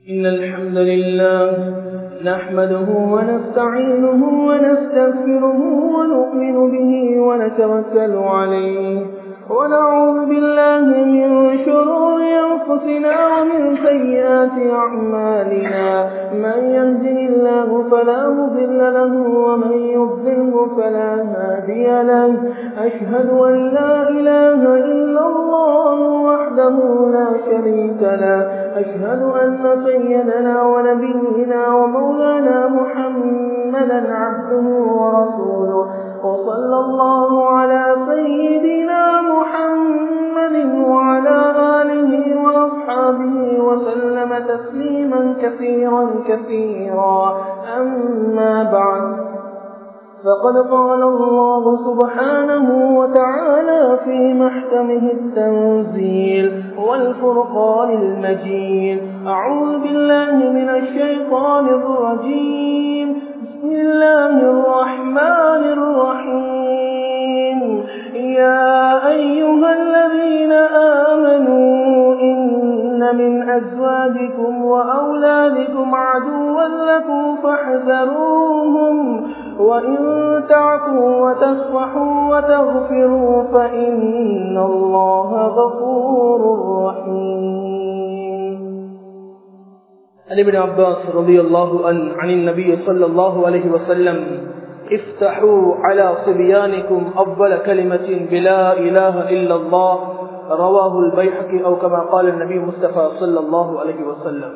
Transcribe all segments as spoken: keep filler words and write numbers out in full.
إن الحمد لله نحمده ونستعينه ونستغفره ونؤمن به ونتوكل عليه ونعوذ بالله من شرور أنفسنا ومن سيئات أعمالنا من يهده الله فلا مضل له ومن يضلله فلا هادي له أشهد أن لا إله إلا الله وحده لا شريك له أشهد أن سيدنا ونبينا ومولانا محمدا عبده ورسوله وصلى الله على سيدنا محمد وعلى آله وأصحابه وسلم تسليما كثيرا كثيرا أما بعد فقد قال الله سبحانه وتعالى في محكمه التنزيل والفرقان المجيد أعوذ بالله من الشيطان الرجيم بسم الله الرحمن الرحيم يا أيها الذين آمنوا إن من أزواجكم وأولادكم عدوا لكم فاحذروهم وإن تعفوا وتصفحوا وتغفروا فإن الله غفور رحيم. عن ابن عباس رضي الله عنه عن النبي صلى الله عليه وسلم افتحوا على صبيانكم أول كلمة بلا إله إلا الله رواه البيهقي أو كما قال النبي مصطفى صلى الله عليه وسلم.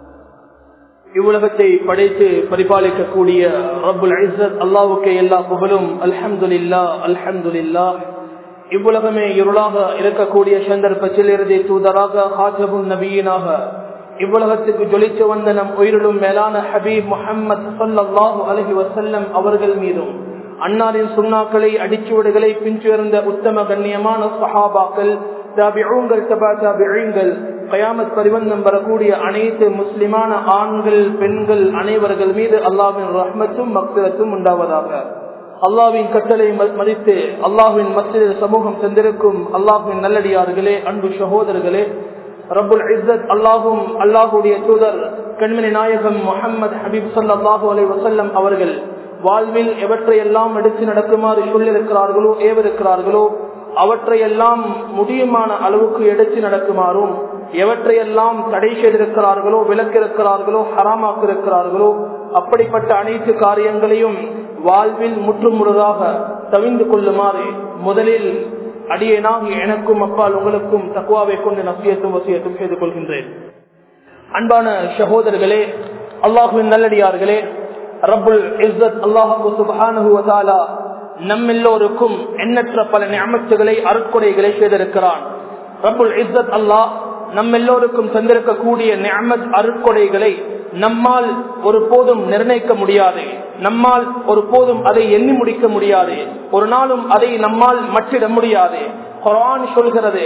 இவ்வுலகத்தை படைத்து பரிபாலிக்கக்கூடிய ரப்புல் இஸ்ஸத் அல்லாஹ்வுக்கே எல்லா புகழும். அல்ஹம்துலில்லாஹ் அல்ஹம்துலில்லாஹ். இவ்வுலகமே இருளாக இருக்கக்கூடிய சந்தர்ப்பத்தில் இறுதி தூதராக ஹாஜபுன் நபியினாக இவ்வுலகத்துக்கு ஜொலித்து வந்த நம் உயிரிலும் மேலான ஹபீப் முஹம்மது ஸல்லல்லாஹு அலைஹி வஸல்லம் அவர்கள் மீதும் அன்னாரின் சுன்னாக்களை அடிச்சுவடுகளை பின்தொடர்ந்த உத்தம கண்ணியமான சஹாபாக்கள், தாபிஊன்கள், தபா தாபிஈன்கள், கயாமத் பரிவந்தம் வரக்கூடிய அனைத்து முஸ்லிமான ஆண்கள் பெண்கள் அனைவர்கள் மீது அல்லாஹ்வின் ரஹ்மத்தும் மக்ஃபிரத்தும் உண்டாவதாக. அல்லாஹ்வின் கட்டளை மதித்து அல்லாஹ்வின் மஸ்ஜிதில் சமூகம் தந்திருக்கும் அல்லாஹ்வின் நல்லடியார்களே, அன்பு சகோதரர்களே, ரப்புல் இஸ்ஸத் அல்லாஹும் அல்லாஹுடைய தூதர் கண்மணி நாயகம் முஹம்மது ஹபீப் ஸல்லல்லாஹு அலைஹி வஸல்லம் அவர்கள் வாழ்வில் எவற்றையெல்லாம் எடுத்து நடக்குமாறு சொல்லியிருக்கிறார்களோ ஏவிருக்கிறார்களோ அவற்றையெல்லாம் முடியுமான அளவுக்கு எடுத்து நடக்குமாறும், எவற்றையெல்லாம் தடை செய்திருக்கிறார்களோ விலக்கிருக்கிறார்களோ ஹராமாக்கிருக்கிறார்களோ அப்படிப்பட்ட அனைத்து காரியங்களையும் வாழ்வில் முற்றுமுழுதாக தவிந்து கொள்ளுமாறு முதலில் அடியேனாகி எனக்கும் அப்பால் உங்களுக்கும் தக்வாவை கொண்டு நசியத்தும் வசியத்தும் செய்து கொள்கின்றேன். அன்பான சகோதரர்களே, அல்லாஹுவின் நல்லடியார்களே, ரப்புல் இஸ்ஸத் அல்லாஹ் சுப்ஹானஹு வ தஆலா நம்மெல்லோருக்கும் எண்ணற்ற பல நிஅமத்துகளை அருட்கொடைகளை செய்திருக்கிறான். ரப்புல் இஸ்ஸத் அல்லாஹ் நம்மெல்லோருக்கும் தந்திருக்கக்கூடிய நிஅமத் அருட்கொடைகளை நம்மால் ஒரு போதும் நிர்ணயிக்க முடியாது, நம்மால் ஒரு போதும் அதை எண்ணி முடிக்க முடியாது, ஒரு நாளும் அதை நம்மால் மற்றிட முடியாது. குர்ஆன் சொல்கிறது,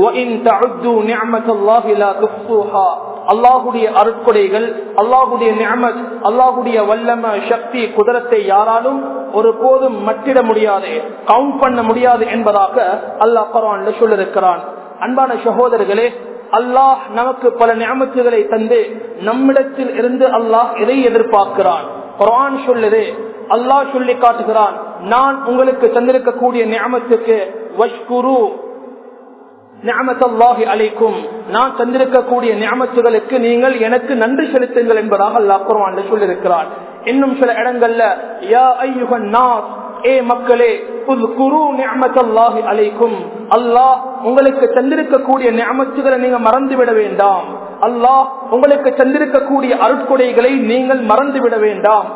அல்லாஹுடைய அருட்கொடைகள், அல்லாஹுடைய நிஅமத், அல்லாஹுடைய வல்லம சக்தி குதிரத்தை யாராலும் ஒரு போதும் மற்றிட முடியாது, கவுண்ட் பண்ண முடியாது என்பதாக அல்லாஹ் குர்ஆன்ல சொல்லிருக்கிறான். அன்பான சகோதரர்களே, அல்லாஹ் நமக்கு பல நிஅமத்துகளை தந்து நம்மிடத்தில் இருந்து அல்லாஹ் எதை எதிர்பார்க்கிறான்? குர்ஆன் சொல்லுது, அல்லாஹ் சொல்லி காட்டுகிறான், நான் உங்களுக்கு தந்திருக்கக்கூடிய நிஅமத்துக்கு வஷ்குரு நிஅமத்துல்லாஹி அலைக்கும், நான் தந்திருக்கக்கூடிய நிஅமத்துகளுக்கு நீங்கள் எனக்கு நன்றி செலுத்துங்கள் என்பதாக அல்லாஹ் குர்ஆன்ல சொல்லியிருக்கிறான். இன்னும் சில இடங்கள்ல யா அய்யுஹன் நாஸ், ஏ மக்களே, உஸ்குரு நிஅமத்துல்லாஹி அலைக்கும், அல்லாஹ் உங்களுக்கு தந்திருக்கக்கூடிய நிஅமத்துகளை நீங்க மறந்துவிட வேண்டாம், அல்லாஹ் உங்களுக்கு தந்திருக்கக்கூடிய அருட்கொடைகளை நீங்கள் மறந்துவிட வேண்டாம்.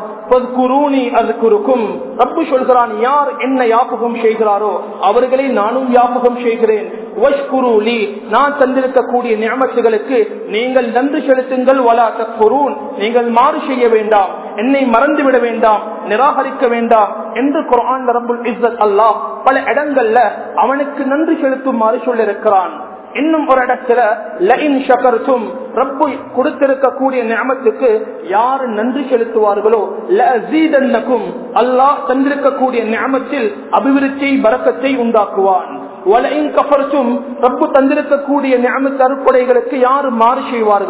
ரப்பு சொல்கிறான், யார் என்ன யாபகம் செய்கிறாரோ அவர்களை நானும் யாபகம் செய்கிறேன். நான் தந்திருக்கக்கூடிய நிஅமத்துகளுக்கு நீங்கள் நன்றி செலுத்துங்கள். வலா தக்ஃபுரூன், நீங்கள் மாறு செய்ய வேண்டாம், என்னை மறந்துவிட வேண்டாம், நிராகரிக்க வேண்டாம் என்று குர்ஆன் ரப்புல் இஸ்ஸத் அல்லாஹ் பல இடங்கள்ல அவனுக்கு நன்றி செலுத்துமாறு சொல்லியிருக்கிறான். இன்னும் ஒரு இடத்துல லஇன் ஷகர்தும், ரப்பு கொடுத்திருக்கக்கூடிய நிஅமத்துக்கு யார் நன்றி செலுத்துவார்களோ லஅஸீதன்னகும், அல்லாஹ் தந்திருக்கக்கூடிய நிஅமத்தில் அபிவிருத்தி பரக்கத்தை உண்டாக்குவான். வலஇன் கஃபர்தும், ரப்பு தந்திருக்கக்கூடிய நிஅமத் அருட்கொடைகளுக்கு யார் மாறு செய்வார்களோ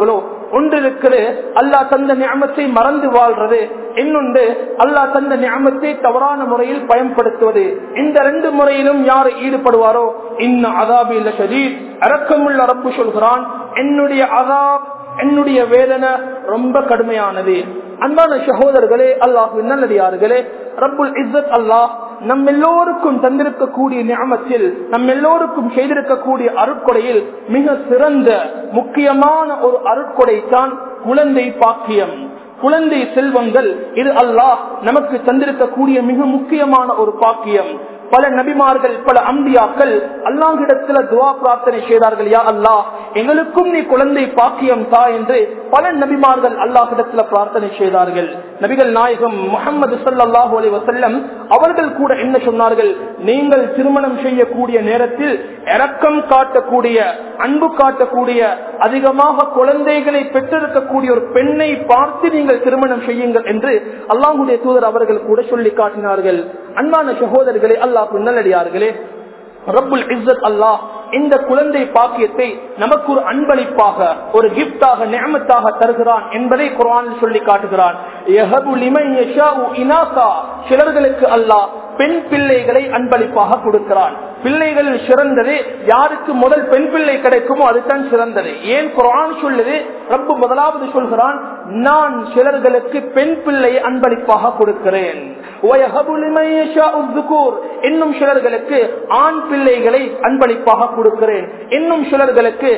ஒன்று இருக்குது அல்லாஹ் தந்த நிஅமத்தை மறந்து வாழ்றது, இன்னொன்று அல்லாஹ் தந்த நிஅமத்தை தவறான முறையில் பயன்படுத்துவது. இந்த ரெண்டு முறையிலும் யார் ஈடுபடுவாரோ இன்ன அஸாபி லஷதீத், இரக்கமுள்ள ரப்பு சொல்கிறான் என்னுடைய அஸாப், என்னுடைய வேதனை ரொம்ப கடுமையானது. அன்பான சகோதரர்களே, அல்லாஹ்வின் நல்லடியார்களே, ரப்புல் இஸ்ஸத் அல்லாஹ் நம் எல்லோருக்கும் தந்திருக்கக்கூடிய நிஅமத்தில், நம் எல்லோருக்கும் செய்திருக்கக்கூடிய அருட்கொடையில் மிக சிறந்த முக்கியமான ஒரு அருட்கொடை தான் குழந்தை பாக்கியம், குழந்தை செல்வங்கள். இது அல்லாஹ் நமக்கு தந்திருக்கக்கூடிய மிக முக்கியமான ஒரு பாக்கியம். பல நபிமார்கள், பல அம்பியாக்கள் அல்லாஹ்விடத்துல துஆ பிரார்த்தனை செய்தார்கள், யா அல்லாஹ் எங்களுக்கும் நீ குழந்தை பாக்கியம் தா என்று பல நபிமார்கள் அல்லாஹ்விடத்துல பிரார்த்தனை செய்தார்கள். நபிகள் நாயகம் முஹம்மது ஸல்லல்லாஹு அலைஹி வஸல்லம் அவர்கள் கூட என்ன சொன்னார்கள், நீங்கள் திருமணம் செய்யக்கூடிய நேரத்தில் இரக்கம் காட்டக்கூடிய, அன்பு காட்டக்கூடிய, அதிகமாக குழந்தைகளை பெற்றிருக்கக்கூடிய ஒரு பெண்ணை பார்த்து நீங்கள் திருமணம் செய்யுங்கள் என்று அல்லாஹ்வுடைய தூதர் அவர்கள் கூட சொல்லி காட்டினார்கள். அன்பான சகோதரர்களே, அல்லாஹ் நல்லடியார்களே, ரப்புல் இஸ்ஸத் அல்லாஹ் இந்த குழந்தை பாக்கியத்தை நமக்கு ஒரு அன்பளிப்பாக, ஒரு கிஃப்டாக, நிஅமத்தாக தருகிறான் என்பதை குர்ஆனில் சொல்லி காட்டுகிறான். யஹபு லிமன் யஷாஉ இனாஸா, சிலர்களுக்கு அல்லாஹ் பெண் பிள்ளைகளை அன்பளிப்பாக கொடுக்கிறான். பிள்ளைகளில் சிறந்தது யாருக்கு முதல் பெண் பிள்ளை கிடைக்குமோ அதுதான் சிறந்தது. ஏன் குர்ஆன் சொல்லுது, ரப்பு முதலாவது சொல்கிறான், நான் சிலர்களுக்கு பெண் பிள்ளையை அன்பளிப்பாக கொடுக்கிறேன். இன்னும் சிலர்களுக்கு ஆண் பிள்ளைகளை அன்பளிப்பாக கொடுக்கிறேன். இன்னும் சிலர்களுக்கு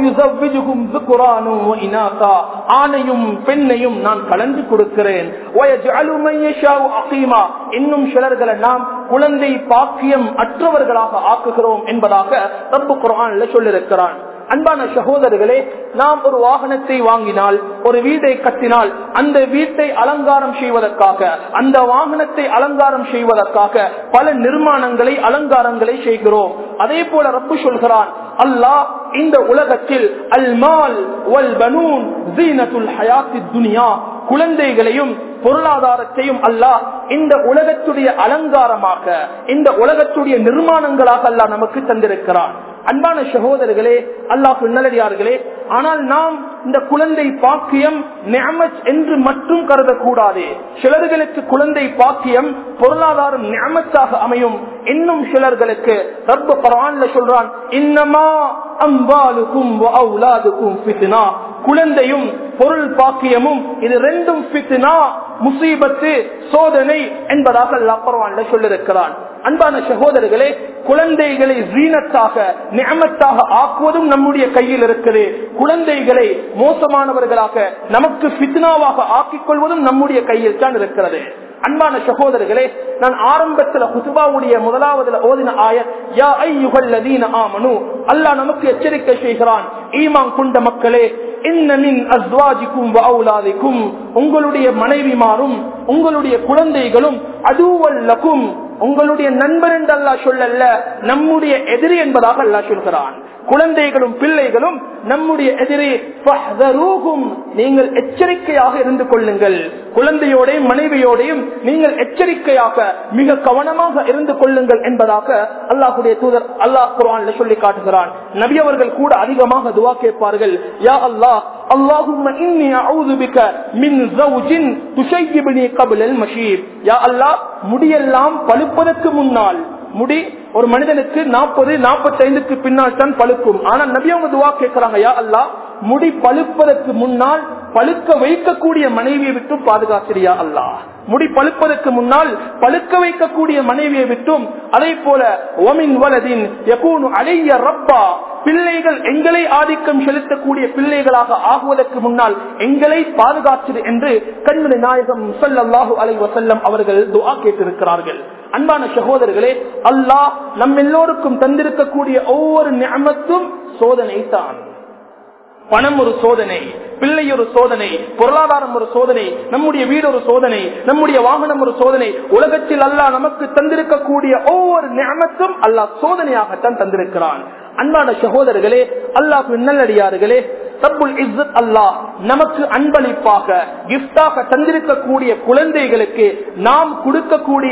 ஆணையும் பெண்ணையும் நான் கலந்து கொடுக்கிறேன். இன்னும் சிலர்களை நாம் குழந்தை பாக்கியம் அற்றவர்களாக ஆக்குகிறோம் என்பதாக ரப்பு குர்ஆன்ல சொல்லியிருக்கிறான். அன்பான சகோதரர்களே, நாம் ஒரு வாகனத்தை வாங்கினால், ஒரு வீட்டை கட்டினால், அந்த வீட்டை அலங்காரம் செய்வதற்காக, அந்த வாகனத்தை அலங்காரம் செய்வதற்காக பல நிர்மாணங்களை, அலங்காரங்களை செய்கிறோம். அதே போல ரப்பு சொல்கிறான், அல்லாஹ் இந்த உலகத்தில் அல் மால் வல் பனூன் ஜீனத்துல் ஹயாத்தித் துன்யா, குழந்தைகளையும் பொருளாதாரத்தையும் அல்லாஹ் இந்த உலகத்துடைய அலங்காரமாக, இந்த உலகத்துடைய நிர்மாணங்களாக அல்லாஹ் நமக்கு தந்திருக்கிறான். அன்பான சகோதரர்களே, அல்லாஹ் நல்லடியார்களே, ஆனால் நாம் இந்த குழந்தை பாக்கியம் நிஅமத் என்று மட்டும் கருதக்கூடாது. சிலர்களுக்கு குழந்தை பாக்கியம் பொருளாதாரம் நிஅமத்தாக அமையும். இன்னும் சிலர்களுக்கு ரப்பு குர்ஆன்ல சொல்றான், இன்னமா அம்வாலுக்கும் வ அவுலாதுக்கும் ஃபித்னா, குழந்தையும் பொருள் பாக்கியமும் இது ரெண்டும் ஃபித்னா, முசீபத்து, சோதனை என்பதாக அல்லாஹ் குர்ஆன்ல சொல்லியிருக்கிறான். அன்பான சகோதரர்களே, குழந்தைகளை ஜீனத்தாக, நிஅமத்தாக ஆக்குவதும் நம்முடைய கையில் இருக்குது. குழந்தைகளை மோசமானவர்களாக, நமக்கு ஃபித்னாவாக ஆக்கிக் கொள்வதும் நம்முடைய கையில் தான் இருக்கிறது. அன்பான சகோதரர்களே, நான் ஆரம்பத்தில் குத்பாவுடைய முதலாவதுல ஓதின ஆயத், யா அய்யுஹல்லதீன ஆமனு, அல்லாஹ் நமக்கு எச்சரிக்கை செய்கிறான், ஈமான் கொண்ட மக்களே, இன்ன மின் அஸ்வாஜிக்கும் வ அவுலாதிக்கும், உங்களுடைய மனைவிமாரும் உங்களுடைய குழந்தைகளும் அதுவல் லகும், உங்களுடைய நண்பர் என்று அல்லாஹ் சொல்லல்ல, நம்முடைய எதிரி என்பதாக அல்லாஹ் சொல்கிறான். குழந்தைகளும் பிள்ளைகளும் நம்முடைய எதிரி, நீங்கள் எச்சரிக்கையாக இருந்து கொள்ளுங்கள். குழந்தையோடையும் மனைவியோடையும் நீங்கள் எச்சரிக்கையாக, மிக கவனமாக இருந்து கொள்ளுங்கள் என்பதாக அல்லாஹ்வுடைய தூதர் அல்லாஹ் குர்ஆன்ல சொல்லி காட்டுகிறான். நபி அவர்கள் கூட அதிகமாக துஆ கேட்பார்கள், யா அல்லாஹ், அல்லாஹும்ம இன்னி அஊது பிக மின் ஸௌஜின் துஷய்யிபுனி கப்ல அல் மஷீப், யா அல்லாஹ் முடியெல்லாம் பழுப்பதற்கு முன்னால், முடி ஒரு மனிதனுக்கு நாற்பது நாற்பத்தி ஐந்துக்கு பின்னால் தான் பழுக்கும். ஆனா நபி அவங்க துஆ கேட்கிறாங்க, யா அல்லாஹ் முடி பழுப்பதற்கு முன்னால் பழுக்க வைக்கக்கூடிய மனைவியை விட்டு பாதுகாக்கிறியா அல்லாஹ், முடி பழுப்பதற்கு முன்னால் பழுக்க வைக்கக்கூடிய மனைவியை விட்டும், அதே போல ஒமின் வலதின் யகூனு அலைய ரப்பா, பிள்ளைகள் எங்களை ஆதிக்கம் செலுத்தக்கூடிய பிள்ளைகளாக ஆகுவதற்கு முன்னால் எங்களை பாதுகாத்தது என்று கண்மணி நாயகம் ஸல்லல்லாஹு அலைஹி வஸல்லம் அவர்கள் துஆ கேட்டிருக்கிறார்கள். அன்பான சகோதரர்களே, அல்லாஹ் நம் எல்லோருக்கும் தந்திருக்கக்கூடிய ஒவ்வொரு நிஅமத்தும் சோதனை தான். பணம் ஒரு சோதனை, பிள்ளை ஒரு சோதனை, பொருளாதாரம் ஒரு சோதனை, நம்முடைய வீடு ஒரு சோதனை, நம்முடைய வாகனம் ஒரு சோதனை. உலகத்தில் அல்லாஹ் நமக்கு தந்திருக்கக்கூடிய ஒவ்வொரு நிஅமத்தும் அல்லாஹ் சோதனையாகத்தான் தந்திருக்கிறான். அன்பான சகோதரர்களே, அல்லாஹ் நல்லடியார்களே, ரப்புல் இஸ்ஸத் அல்லாஹ் நமக்கு அன்பளிப்பாக, கிஃப்டாக தந்திருக்கக்கூடிய குழந்தைகளுக்கு நாம் கொடுக்கக்கூடிய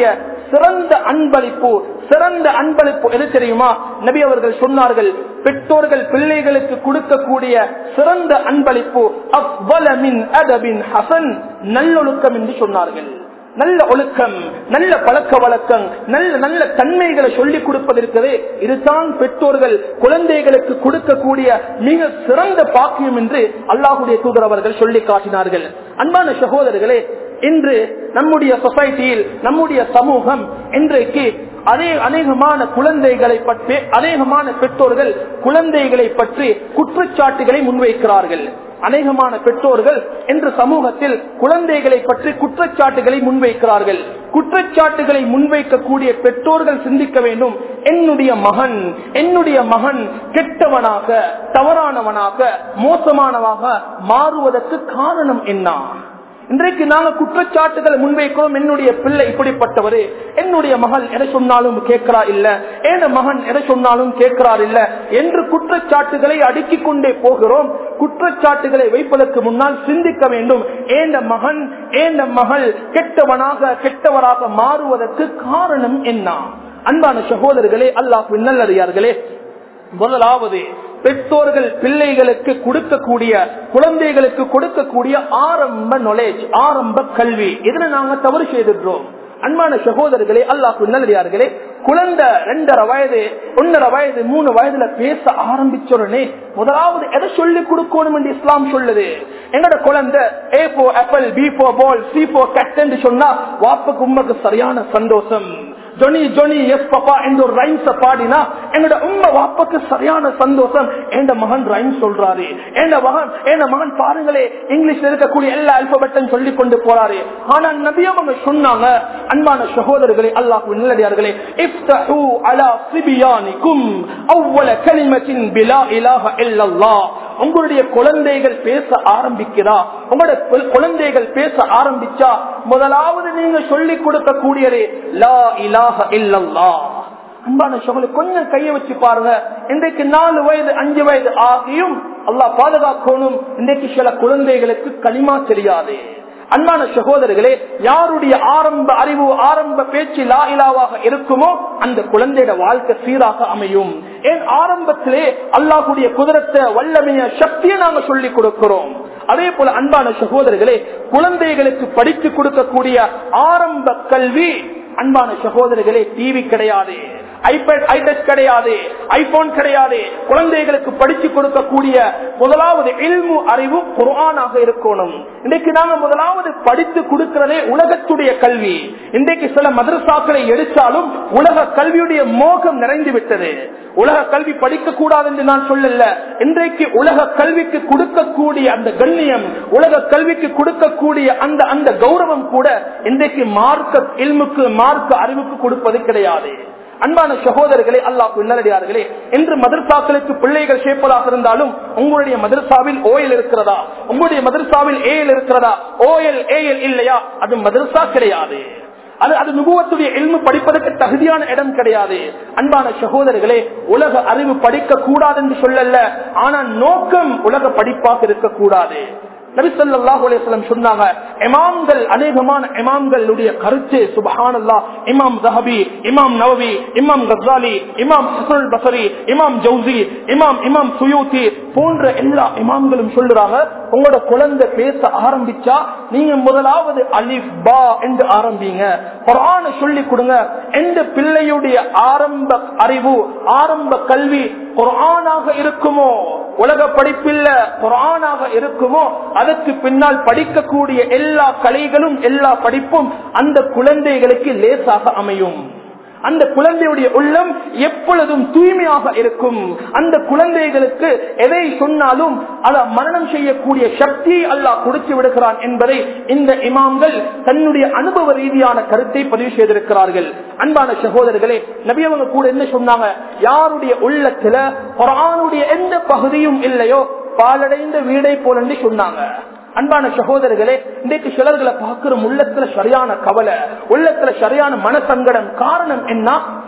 சிறந்த அன்பளிப்பு. சிறந்த அன்பளிப்பு எது தெரியுமா? நபி அவர்கள் சொன்னார்கள், பெற்றோர்கள் பிள்ளைகளுக்கு கொடுக்கக்கூடிய சிறந்த அன்பளிப்பு அஃவல மின் அதபின் ஹஸன், நல்லொழுக்கம் என்று சொன்னார்கள். நல்ல ஒழுக்கம், நல்ல பழக்க வழக்கம், நல்ல நல்ல தன்மைகளை சொல்லிக் கொடுப்பதற்கவே இதுதான் பெற்றோர்கள் குழந்தைகளுக்கு கொடுக்கக்கூடிய மிக சிறந்த பாக்கியம் என்று அல்லாஹ்வுடைய தூதர் அவர்கள் சொல்லி காட்டினார்கள். அன்பான சகோதரர்களே, இன்று நம்முடைய சொசைட்டியில், நம்முடைய சமூகம் இன்றைக்கு அதே அநேகமான குழந்தைகளை பற்றி, அநேகமான பெற்றோர்கள் குழந்தைகளை பற்றி குற்றச்சாட்டுகளை முன்வைக்கிறார்கள். அநேகமான பெற்றோர்கள் இன்று சமூகத்தில் குழந்தைகளை பற்றி குற்றச்சாட்டுகளை முன்வைக்கிறார்கள். குற்றச்சாட்டுகளை முன்வைக்கக்கூடிய பெற்றோர்கள் சிந்திக்க வேண்டும், என்னுடைய மகன் என்னுடைய மகன் கெட்டவனாக, தவறானவனாக, மோசமானவாக மாறுவதற்கு காரணம் என்ன? இன்றைக்கு நாங்க குற்றச்சாட்டுகளை முன்வைக்கிறோம். என்னுடைய பிள்ளை இப்படிப்பட்டவரு, என்னுடைய மகள் எதை சொன்னாலும் கேட்கிறா இல்ல, என் மகன் எதை சொன்னாலும் கேட்கிறார் இல்ல என்று குற்றச்சாட்டுகளை அடுக்கிக் கொண்டே போகிறோம். குற்றச்சாட்டுகளை வைப்பதற்கு முன்னால் சிந்திக்க வேண்டும், ஏன் மகன் ஏன் மகள் கெட்டவனாக கெட்டவராக மாறுவதற்கு காரணம் என்ன? அன்பான சகோதரர்களே, அல்லாஹ்வின் நல்லடியார்களே, முதலாவது பெற்றோர்கள் பிள்ளைகளுக்கு கொடுக்கக்கூடிய, குழந்தைகளுக்கு கொடுக்கக்கூடிய ஆரம்ப நாலேஜ், ஆரம்ப கல்வி, இதுல நாங்க தவறு செய்திருக்கிறோம். அன்பான சகோதரர்களே, அல்லாஹ்வின் நல்லடியார்களே, குழந்தை ரெண்டரை வயது, ஒன்னரை வயது, மூணு வயதுல பேச ஆரம்பிச்சோடனே முதலாவது எதை சொல்லி கொடுக்கணும் என்று இஸ்லாம் சொல்லுது. எங்கட குழந்தை A for apple, B for ball, C for cat என்று சொன்னா வாப்புக்கு உண்மைக்கு சரியான சந்தோஷம். ஜொனி ஜொனி எஸ் பாப்பா என்ற ஒரு ரைம்ஸ் பாடினா எங்களோட உண்மை வாப்புக்கு சரியான சந்தோஷம். என் மகன் ரைம் சொல்றாரு, என் மகன் என் மகன் பாருங்களே இங்கிலீஷ்ல இருக்கக்கூடிய எல்லா அல்பபெட்டும் சொல்லி கொண்டு போறாரு. ஆனா நபியும் அவங்க சொன்னாங்க, அன்பான சகோதரர்களே, அல்லாஹ்வின் நல்லடியார்களே, இஃப்தஹு அலா சிபியானிக்கும் அவ்வல கலிமத்தின் பிலா இலாஹ இல்லல்லாஹ். உங்களுடைய குழந்தைகள் பேச ஆரம்பிக்கிறா, உங்களுடைய குழந்தைகள் பேச ஆரம்பிச்சா முதலாவது நீங்க சொல்லிக் கொடுக்கக்கூடியதே லா இலாஹ இல்லல்லாஹ். அன்பான சகோதரர்களே, கொஞ்சம் கையை வச்சு பாருங்க. இன்றைக்கு நாலு வயது அஞ்சு வயது ஆகியும் அல்லாஹ் பாதுகாக்கணும், இன்றைக்கு சில குழந்தைகளுக்கு களிமா தெரியாது. அன்பான சகோதரர்களே, யாருடைய ஆரம்ப அறிவு, ஆரம்ப பேச்சு லா இலாவாக இருக்குமோ அந்த குழந்தையோட வாழ்க்கை சீராக அமையும். ஏன் ஆரம்பத்திலே அல்லாஹ்வுடைய குதிரத்தை, வல்லமைய, சக்தியை நாங்க சொல்லிக் கொடுக்கிறோம். அதே போல அன்பான சகோதரர்களே, குழந்தைகளுக்கு படித்து கொடுக்கக்கூடிய ஆரம்ப கல்வி, அன்பான சகோதரர்களே, டிவி கிடையாது, ஐபேட் ஐடெக் கிடையாது, ஐபோன் கிடையாது. குழந்தைகளுக்கு படிச்சு கொடுக்கக்கூடிய முதலாவது இல்மு, அறிவு குர்ஆனாக இருக்கணும். இன்றைக்கு நாங்க முதலாவது படித்து கொடுக்கிறதே உலகத்துடைய கல்வி. இன்றைக்கு சில மதரசாக்களை எடுத்தாலும் உலக கல்வியுடைய மோகம் நிறைந்து விட்டது. உலக கல்வி படிக்க கூடாது என்று நான் சொல்லல. இன்றைக்கு உலக கல்விக்கு கொடுக்கக்கூடிய அந்த கண்ணியம், உலக கல்விக்கு கொடுக்கக்கூடிய அந்த அந்த கௌரவம் கூட இன்றைக்கு மார்க்க இல்முக்கு, மார்க்க அறிவுக்கு கொடுப்பது கிடையாது. அன்பான சகோதரர்களே, அல்லாஹ்வின் நல்லடியார்களே, இன்று மதரசாக்களுக்கு பிள்ளைகள் சேர்ப்பதாக இருந்தாலும் உங்களுடைய மதரசாவில் ஓஎல் இருக்கிறதா, உங்களுடைய மதரசாவில் ஏஎல் இருக்கிறதா? ஓஎல் ஏஎல் இல்லையா, அது மதரசா கிடையாது. அது அது நுபுவத்துடைய இல்மு படிப்பதற்கு தகுதியான இடம் கிடையாது. அன்பான சகோதரர்களே, உலக அறிவு படிக்க கூடாது என்று சொல்லல, ஆனா நோக்கம் உலக படிப்பாக இருக்கக்கூடாது. நபி ஸல்லல்லாஹு அலைஹி வஸல்லம் சொன்னாங்க, இமாம்கள், அநேகமான இமாம்களுடைய கருத்து சுப்ஹானல்லாஹ், இமாம் ஸஹபி, இமாம் நவவி, இமாம் கஸ்ஸாலி, இமாம் ஹஸன் பஸரி, இமாம் ஜௌசி, இமாம் இமாம் சுயூத்தி போன்ற எல்லா இமாம்களும் சொல்றாங்க, உங்களோட குழந்தை பேச ஆரம்பிச்சா நீங்க முதலாவது அலிஃப் பா என்று ஆரம்பிங்க, குர்ஆனை சொல்லி கொடுங்க. எந்த பிள்ளையுடைய ஆரம்ப அறிவு, ஆரம்ப கல்வி குர்ஆனாக இருக்குமோ, உலக படிப்பில்ல குர்ஆனாக இருக்குமோ, அதற்கு பின்னால் படிக்கக்கூடிய எல்லா கலைகளும், எல்லா படிப்பும் அந்த குழந்தைகளுக்கு லேசாக அமையும். அந்த குழந்தையுடைய உள்ளம் எப்பொழுதும் தூய்மையாக இருக்கும். அந்த குழந்தைகளுக்கு எதை சொன்னாலும் அதை மரணம் செய்யக்கூடிய சக்தியை அல்லாஹ் கொடுத்து விடுகிறான் என்பதை இந்த இமாம்கள் தன்னுடைய அனுபவ ரீதியான கருத்தை பதிவு செய்திருக்கிறார்கள். அன்பான சகோதரர்களே, நபி அவங்க கூட என்ன சொன்னாங்க, யாருடைய உள்ளத்துல குர்ஆனுடைய எந்த பகுதியும் இல்லையோ பாலடைந்த வீடை போல என்று சொன்னாங்க. அன்பான சகோதரர்களே, இன்றைக்கு சிலர்களை பார்க்கிற உள்ளத்துல சரியான கவலை, உள்ளத்துல சரியான மனசங்கடம். காரணம் என்ன?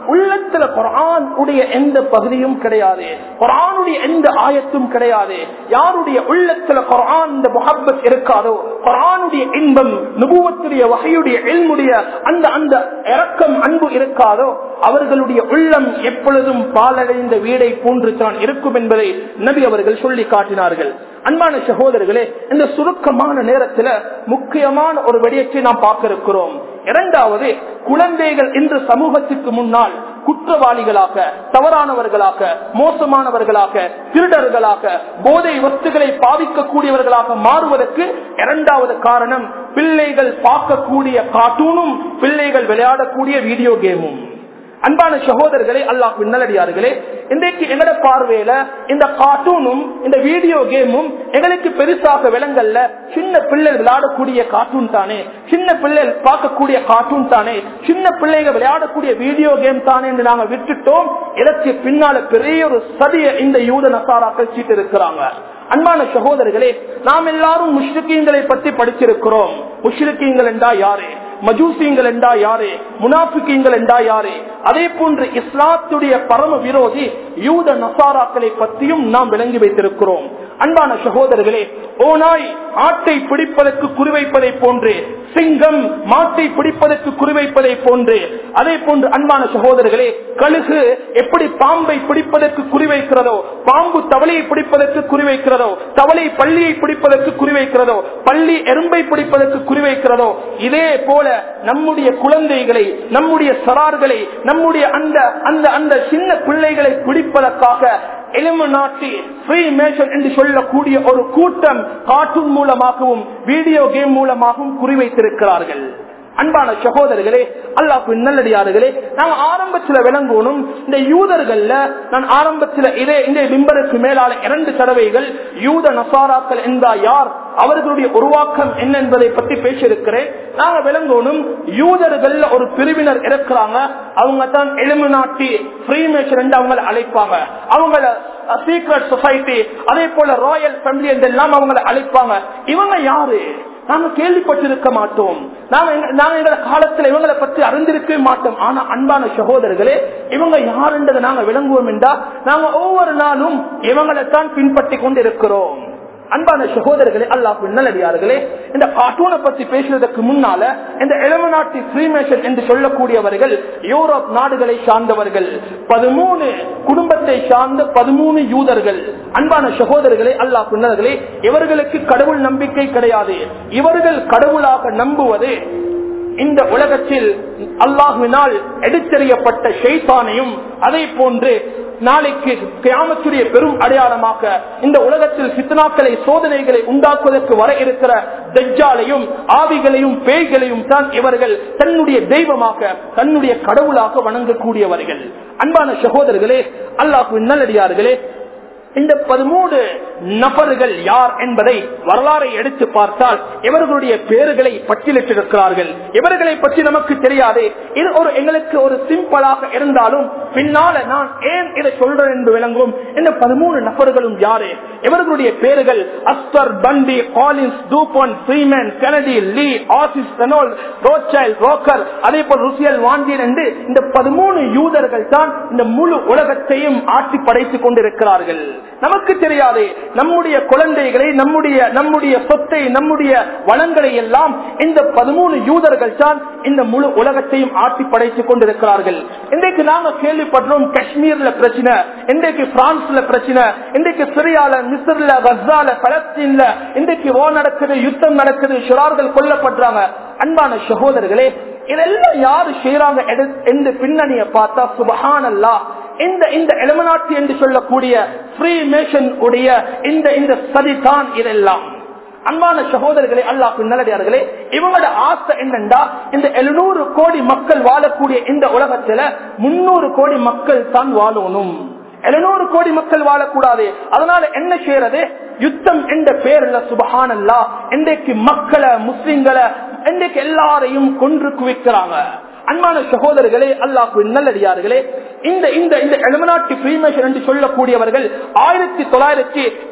உள்ளத்துல குர்ஆன் உடைய எந்த பகுதியும் கிடையாது, குர்ஆனுடைய எந்த ஆயத்தும் கிடையாது. யாருடைய உள்ளத்துல குர்ஆன் இந்த முஹப்பத் இருக்காதோ, குர்ஆனுடைய இன்பம், நுபுவத்துடைய வஹீயுடைய இல்முடைய அந்த அந்த இரக்கம் அன்பு இருக்காதோ, அவர்களுடைய உள்ளம் எப்பொழுதும் பாலடைந்த வீடை போன்று தான் இருக்கும் என்பதை நபி அவர்கள் சொல்லி காட்டினார்கள். அன்பான சகோதரர்களே, இந்த சுருக்கமான நேரத்தில் முக்கியமான ஒரு விடயத்தை நாம் பார்க்க இருக்கிறோம். இரண்டாவது, குழந்தைகள் இன்று சமூகத்திற்கு முன்னால் குற்றவாளிகளாக, தவறானவர்களாக, மோசமானவர்களாக, திருடர்களாக, போதை வஸ்துகளை பாதிக்கக்கூடியவர்களாக மாறுவதற்கு இரண்டாவது காரணம் பிள்ளைகள் பார்க்கக்கூடிய கார்ட்டூனும் பிள்ளைகள் விளையாடக்கூடிய வீடியோ கேமும். அன்பான சகோதரர்களே, அல்லாஹ்வின் நல்லடியார்களே, இன்றைக்கு எங்கட பார்வையில இந்த கார்ட்டூனும் இந்த வீடியோ கேமும் எங்களுக்கு பெருசாக விளங்கல்ல. சின்ன பிள்ளைகள் விளையாடக்கூடிய கார்ட்டூன் தானே, சின்ன பிள்ளைகள் பார்க்கக்கூடிய கார்ட்டூன் தானே, சின்ன பிள்ளைகள் விளையாடக்கூடிய வீடியோ கேம் தானே என்று நாங்க விட்டுட்டோம். இதற்கு பின்னால பெரிய ஒரு சதிய இந்த யூத நசாராக்கள் சீட்டு இருக்கிறாங்க. அன்பான சகோதரர்களே, நாம் எல்லாரும் முஷ்ரிக்கீன்களை பற்றி படிச்சிருக்கிறோம். முஷ்ரிக்கீன்கள் என்றா யாரு, மஜூசிங்கள் என்றா யாரு, முனாஃபிகீன்கள் என்றா யாரு, அதே போன்று இஸ்லாத்துடைய பரம விரோதி யூத நசாராக்களை பற்றியும் நாம் விளங்கி வைத்திருக்கிறோம். அன்பான சகோதரர்களே, ஓநாய் ஆட்டை பிடிப்பதற்கு குறிவைப்பதை போன்று, சிங்கம் மாட்டை பிடிப்பதற்கு குறிவைப்பதை போன்று, அதே போன்று அன்பான சகோதரர்களே, கழுகு எப்படி பாம்பை பிடிப்பதற்கு குறிவைக்கிறதோ, பாம்பு தவளையை பிடிப்பதற்கு குறிவைக்கிறதோ, தவளை பள்ளியை பிடிப்பதற்கு குறிவைக்கிறதோ, பள்ளி எறும்பை பிடிப்பதற்கு குறிவைக்கிறதோ, இதே போல நம்முடைய குழந்தைகளை, நம்முடைய சரார்களை, நம்முடைய அந்த அந்த அந்த சின்ன பிள்ளைகளை பிடிப்பதற்காக எலிமினாட்டி ஃப்ரீமேஷன் என்று சொல்லக்கூடிய ஒரு கூட்டம் கார்ட்டூன் மூலமாகவும் வீடியோ கேம் மூலமாகவும் குறிவைத்திருக்கிறார்கள். அன்பான சகோதரர்களே, அல்லாஹ்வின் நல்லடியார்களே, நாங்க ஆரம்பத்தில் விளங்கணும். இந்த யூதர்கள்ல நான் ஆரம்பத்தில் இதே இந்த மிம்பருக்கு மேலான இரண்டு தடவைகள் யூத நசாராக்கள் என்றா யார், அவர்களுடைய உருவாக்கம் என்ன என்பதை பற்றி பேசியிருக்கிறேன். நாங்க விளங்கணும், யூதர்கள் ஒரு பிரிவினர் இருக்கிறாங்க. அவங்க தான் எலிமினாட்டி ஃப்ரீமேஷன் என்று அவங்களை அழைப்பாங்க. அவங்கள சீக்ரெட் சொசைட்டி, அதே போல ராயல் ஃபேமிலி என்றெல்லாம் அவங்களை அழைப்பாங்க. இவங்க யாரு? நாங்க கேள்விப்பட்டிருக்க மாட்டோம். நாங்க எங்க காலத்துல இவங்களை பற்றி அறிந்திருக்கவே மாட்டோம். ஆனா அன்பான சகோதரர்களே, இவங்க யார் என்றதை நாங்க விளங்குவோம் என்றா நாங்க ஒவ்வொரு நாளும் இவங்களைத்தான் பின்பற்றி கொண்டிருக்கிறோம். அன்பான சகோதரர்களே, அல்லாஹ்வின் நல்லடியார்களே, இந்த கார்ட்டூனை பற்றி பேசுவதற்கு முன்னால இந்த எலிமினாட்டி ஃப்ரீமேஷன் என்று சொல்லக்கூடியவர்கள் யூரோப் நாடுகளை சார்ந்தவர்கள், பதிமூணு குடும்பத்தை சார்ந்த பதிமூணு யூதர்கள். அன்பான சகோதரர்களே, அல்லாஹ்வின் நல்லடியார்களே, இவர்களுக்கு கடவுள் நம்பிக்கை கிடையாது. இவர்கள் கடவுளாக நம்புவது இந்த உலகத்தில் அல்லாஹ்வினால் எடுத்தெறியப்பட்ட ஷைத்தானையும், அதே போன்று நாளைக்கு கியாமத்துடைய பெரும் அடையாளமாக இந்த உலகத்தில் ஃபித்னாக்களை, சோதனைகளை உண்டாக்குவதற்கு வர இருக்கிற தஜ்ஜாலையும், ஆவிகளையும், பேய்களையும் தான் இவர்கள் தன்னுடைய தெய்வமாக, தன்னுடைய கடவுளாக வணங்கக்கூடியவர்கள். அன்பான சகோதரர்களே, அல்லாஹ்வின் நல்லடியார்களே, இந்த பதிமூன்று நபர்கள் யார் என்பதை வரலாறை எடுத்து பார்த்தால் இவர்களுடைய பேர்களை பட்டியலிட்டிருக்கிறார்கள். இவர்களை பற்றி நமக்கு தெரியாது. இது ஒரு எங்களுக்கு ஒரு சிம்பிளாக இருந்தாலும் பின்னால நான் ஏன் இதை சொல்றேன் என்று விளங்கும். இந்த பதிமூணு நபர்களும் யாரு? இவர்களுடைய பேர்கள் Astor, Bundy, Collins, DuPont, Freeman, Kennedy, Lee, Onassis, Reynold, Rothschild, ரோக்கர், அதே போல் ருசியல் வாண்டியன் என்று இந்த பதிமூணு யூதர்கள் தான் இந்த முழு உலகத்தையும் ஆட்சி படைத்துக் கொண்டிருக்கிறார்கள். நமக்கு தெரியாது. நம்முடைய குழந்தைகளை, நம்முடைய நம்முடைய சொத்தை, நம்முடைய வளங்களை எல்லாம் இந்த பதிமூணு யூதர்கள் தான் இந்த முழு உலகத்தையும் ஆட்சி படைத்துக் கொண்டிருக்கிறார்கள். இன்றைக்கு நாங்க கேள்விப்படுறோம் காஷ்மீர்ல பிரச்சனை, இன்றைக்கு பிரான்ஸ்ல பிரச்சனை, இன்றைக்கு சிரியால, மிஸ்ர்ல, கஸால, பலஸ்தீன்ல இன்றைக்கு வோ நடக்குது, யுத்தம் நடக்குது, ஷிரார்கள் கொல்லப்படுறாங்க. அன்பான சகோதரர்களே, இதெல்லாம் யாரு செய்யறாங்க என்று பின்னணியை பார்த்தா சுப்ஹானல்லாஹ், இந்த இந்த எலிமினாட்டி என்று சொல்லக்கூடிய ஃப்ரீமேஷன் உடைய இந்த இந்த சதிதான் இதெல்லாம். அன்பான சகோதரர்களே, அல்லாஹ்வின் நல்லடியார்களே, இவங்களோட ஆசை என்னண்டா இந்த எழுநூறு கோடி மக்கள் வாழக்கூடிய இந்த உலகத்துல முன்னூறு கோடி மக்கள் தான் வாழணும். எழுநூறு கோடி மக்கள் வாழக்கூடாது. அதனால என்ன செய்யறது? யுத்தம் என்ற பேர்ல சுப்ஹானல்லாஹ் இன்றைக்கு மக்களை, முஸ்லிம்களை இன்றைக்கு எல்லாரையும் கொன்று குவிக்கிறாங்க. அன்பான சகோதரர்களே, அல்லாஹ்வின் நல்லடியார்களே, இந்த இந்த இந்த எலிமினாட்டி ஃப்ரீமேஷன் என்று சொல்லக்கூடியவர்கள் ஆயிரத்தி தொள்ளாயிரத்தி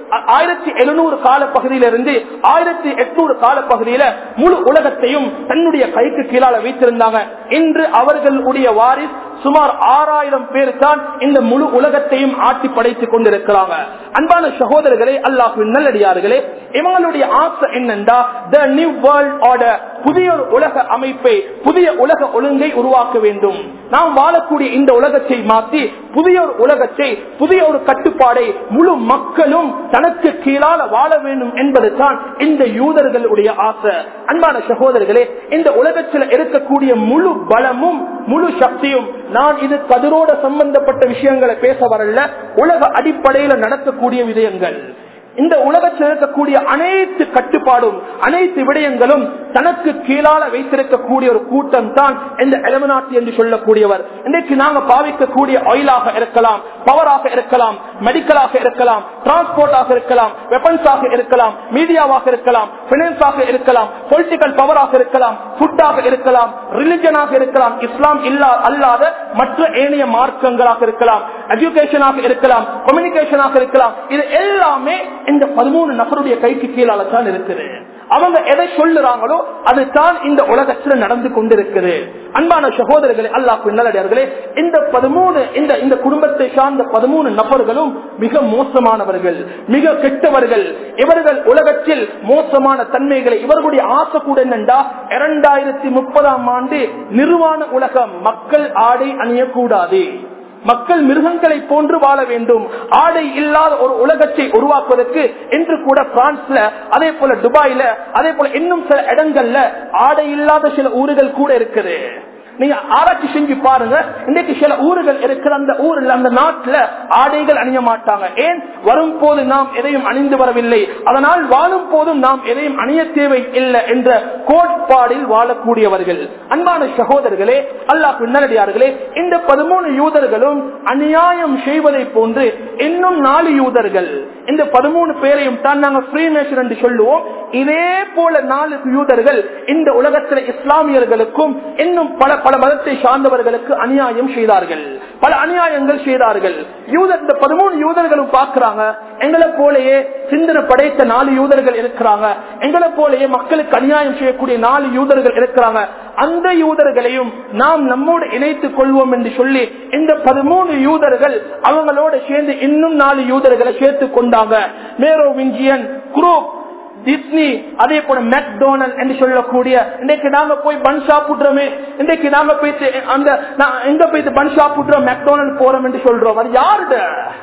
ஆயிரத்தி எழுநூறு கால பகுதியிலிருந்து ஆயிரத்தி எட்நூறு கால பகுதியில முழு உலகத்தையும் தன்னுடைய கைக்கு கீழால வைத்திருந்தாங்க. இன்று அவர்களுடைய வாரிஸ் சுமார் ஆறாயிரம் பேர் தான் இந்த முழு உலகத்தையும் ஆட்டி படைத்துக் கொண்டிருக்கிறாங்க. அன்பான சகோதரர்களே, அல்லாஹ்வின் நல்லடியார்களே, இவங்களுடைய ஆசை என்னென்றா the new world order, புதிய ஒரு உலக அமைப்பை, புதிய உலக ஒழுங்கை உருவாக்க வேண்டும். நாம் வாழக்கூடிய இந்த உலகத்தை மாற்றி புதிய ஒரு உலகத்தை, புதிய ஒரு கட்டுப்பாடை முழு மக்களும் தனக்கு கீழால வாழ வேண்டும் என்பது தான் இந்த யூதர்களுடைய ஆசை. அன்பான சகோதரர்களே, இந்த உலகத்தில் இருக்கக்கூடிய முழு பலமும் முழு சக்தியும், நான் இது கதிரோட சம்பந்தப்பட்ட விஷயங்களை பேச வரல, உலக அடிப்படையில் நடக்கக்கூடிய விடயங்கள், இந்த உலகத்தில் இருக்கக்கூடிய அனைத்து கட்டுப்பாடும் அனைத்து விடயங்களும் தனக்கு கீழால வைத்திருக்கக்கூடிய ஒரு கூட்டம் தான் இந்த எலிமினாட்டி என்று சொல்லக்கூடியவர். இன்றைக்கு நாங்க பாவிக்கக்கூடிய ஆயிலாக இருக்கலாம், பவராக இருக்கலாம், மெடிக்கலாக இருக்கலாம், டிரான்ஸ்போர்ட்டாக இருக்கலாம், வெப்பன்ஸாக இருக்கலாம், மீடியாவாக இருக்கலாம், பினான்ஸாக இருக்கலாம், பொலிட்டிக்கல் பவராக இருக்கலாம், ஃபுட்டாக இருக்கலாம், ரிலிஜனாக இருக்கலாம், இஸ்லாம் இல்லா அல்லாத மற்ற ஏனைய மார்க்கங்களாக இருக்கலாம், எஜுகேஷனாக இருக்கலாம், கம்யூனிகேஷனாக இருக்கலாம். இது எல்லாமே இந்த பதிமூணு நபருடைய கைக்கு கீழால தான் இருக்குது. அவங்க எதை சொல்லுறாங்களோ அதுதான் இந்த உலகத்தில் நடந்து கொண்டிருக்குது. அன்பான சகோதரர்களே, அல்லாஹ்வின் நல்லடியார்களே, இந்த பதிமூணு இந்த இந்த குடும்பத்தை சார்ந்த பதிமூணு நபர்களும் மிக மோசமானவர்கள், மிக கெட்டவர்கள். இவர்கள் உலகத்தில் மோசமான தன்மைகளை, இவர்களுடைய ஆசை கூட என்னண்டா இரண்டாயிரத்தி முப்பதாம் ஆண்டு நிர்வாண உலகம், மக்கள் ஆடை அணியக்கூடாது, மக்கள் மிருகங்களை போன்று வாழ வேண்டும், ஆடை இல்லாத ஒரு உலகத்தை உருவாக்குவதற்கு இன்று கூட பிரான்ஸ்ல, அதே போல துபாயில, அதே போல இன்னும் சில இடங்கள்ல ஆடை இல்லாத சில ஊர்கள் கூட இருக்குது. நீங்க ஆராய்ச்சி செஞ்சு பாருங்க. இன்றைக்கு சில ஊர்கள் இருக்கிற அந்த ஊரில், அந்த நாட்டில் ஆடைகள் அணிய மாட்டாங்க. ஏன்? வரும் போது நாம் எதையும் அணிந்து வரவில்லை, அதனால் வாழும் போதும் நாம் எதையும் அணிய தேவை இல்லை என்ற கோட்பாடில் வாழக்கூடியவர்கள். அன்பான சகோதரர்களே, அல்லாஹ்வின் நல்லடியார்களே, இந்த பதிமூணு யூதர்களும் அநியாயம் செய்வதை போன்று இன்னும் நாலு யூதர்கள், இந்த பதிமூணு பேரையும் தான் நாங்கள் ஃப்ரீமேசன் என்று சொல்லுவோம். இதே போல நாலு யூதர்கள் இந்த உலகத்தில் இஸ்லாமியர்களுக்கும் இன்னும் பல பல மதத்தை சார்ந்தவர்களுக்கு அநியாயம் செய்தார்கள், பல அநியாயங்கள் செய்தார்கள். யூதர் இந்த பதிமூணு யூதர்களும் பார்க்கிறாங்க, எங்களை போலயே சிந்தனை படைத்த நாலு யூதர்கள் இருக்கிறாங்க, எங்களை போலயே மக்களுக்கு அநியாயம் செய்யக்கூடிய நாலு யூதர்கள் இருக்கிறாங்க. அந்த யூதர்களையும் நாம் நம்மோடு இணைத்துக் கொள்வோம் என்று சொல்லி இந்த பதிமூணு யூதர்கள் அவங்களோட சேர்ந்து இன்னும் நாலு யூதர்களை சேர்த்து கொண்டாங்க. மேரோவிஞ்சியன் குரூப், டிஸ்னி, அதே போல மெக்டோனல்ட் என்று சொல்லக்கூடிய, இன்றைக்கு நாங்க போய் பன் சாப்பிடுறோமே, இன்றைக்கு நாங்க போயிட்டு அந்த எங்க போயிட்டு பன் சாப்பிடுறோம், மெக்டோனல்ட் போறோம் என்று சொல்றோம், அது யாருட?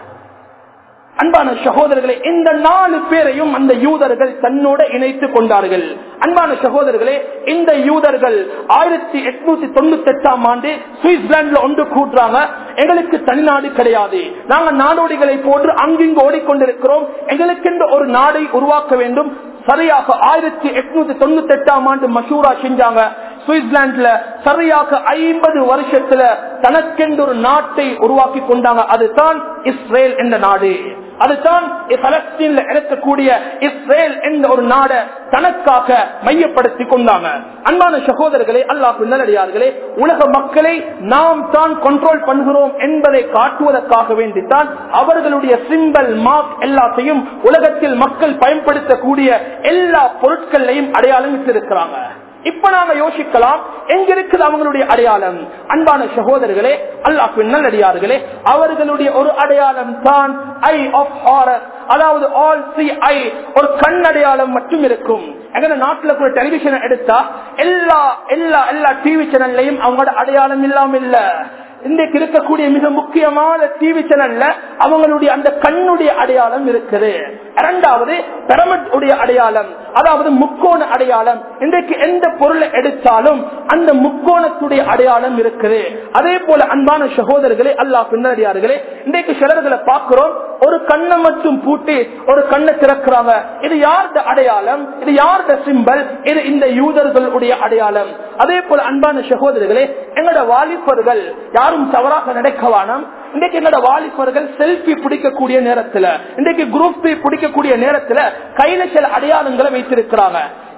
அன்பான சகோதரர்களே, இந்த நாலு பேரையும் அந்த யூதர்கள் தன்னோட இணைத்துக் கொண்டார்கள். அன்பான சகோதரர்களே, இந்த யூதர்கள் ஆயிரத்தி எட்நூத்தி தொண்ணூத்தி எட்டாம் ஆண்டு சுவிட்சர்லாந்துல ஒன்று கூட்டுறாங்க. எங்களுக்கு தனிநாடு கிடையாது, நாங்க நாடோடிகளை போன்று அங்கிங்கு ஓடிக்கொண்டிருக்கிறோம், எங்களுக்கு ஒரு நாடை உருவாக்க வேண்டும். சரியாக ஆயிரத்தி எட்நூத்தி தொண்ணூத்தி எட்டாம் ஆண்டு மஷூரா செஞ்சாங்க. சுவிட்சர்லாந்துல சரியாக ஐம்பது வருஷத்துல தனக்கென்று ஒரு நாட்டை உருவாக்கி கொண்டாங்க. அதுதான் இஸ்ரேல் என்ற நாடு. அதுதான் பலஸ்தீன்ல இருக்கக்கூடிய இஸ்ரேல் என்ற ஒரு நாடை தனக்காக மையப்படுத்தி கொண்டாங்க. அன்பான சகோதரர்களே, அல்லாஹ்வின் நல்லடியார்களே, உலக மக்களை நாம் தான் கண்ட்ரோல் பண்ணுகிறோம் என்பதை காட்டுவதற்காக வேண்டித்தான் அவர்களுடைய சிம்பல், மார்க் எல்லாத்தையும் உலகத்தில் மக்கள் பயன்படுத்தக்கூடிய எல்லா பொருட்களையும் அடையாளம் இட்டிருக்கிறாங்க. இப்ப நாங்க யோசிக்கலாம், எங்க இருக்குது அவங்களுடைய அடையாளம்? அன்பான சகோதரர்களே, அல்லாஹ்வின் நல்லடியார்களே, அவர்களுடைய ஒரு அடையாளம் தான் ஐ ஆஃப் ஹாரர், அதாவது ஆல் சி ஐ, ஒரு கண் அடையாளம் மட்டும் இருக்கும். எங்க நாட்டுல கூட டெலிவிஷன் எடுத்தா எல்லா எல்லா எல்லா டிவி சேனல்லையும் அவங்களோட அடையாளம் இல்லாம இல்ல. இன்றைக்கு இருக்கக்கூடிய மிக முக்கியமான டிவி சேனல்ல அவங்களுடைய அந்த கண்ணுடைய அடையாளம் இருக்குது. இரண்டாவது பிரமிட் உடைய அடையாளம், அதாவது முக்கோண அடையாளம். இன்றைக்கு எந்த பொருளை எடுத்தாலும் அந்த முக்கோணத்துடைய அடையாளம் இருக்குது. அதே போல அன்பான சகோதரர்களே, அல்லாஹ் பின்னடியார்களே, இன்றைக்கு சிலர்களை பார்க்கிறோம், ஒரு கண்ணை மட்டும் பூட்டி ஒரு கண்ணை திறக்கிறாங்க. இது யாருடைய அடையாளம்? இது யாருடைய சிம்பல்? இது இந்த யூதர்களுடைய அடையாளம். அதே போல அன்பான சகோதரர்களே, எங்களோட வாலிபர்கள் யாரும் தவறாக நடக்கவானம். இன்றைக்கு என்னோட வாலிபர்கள் செல்ஃபி பிடிக்கக்கூடிய நேரத்துல, இன்றைக்கு குரூப் பிடிக்கக்கூடிய நேரத்துல கையில சில அடையாளங்களை வைத்திருக்கிறாங்க.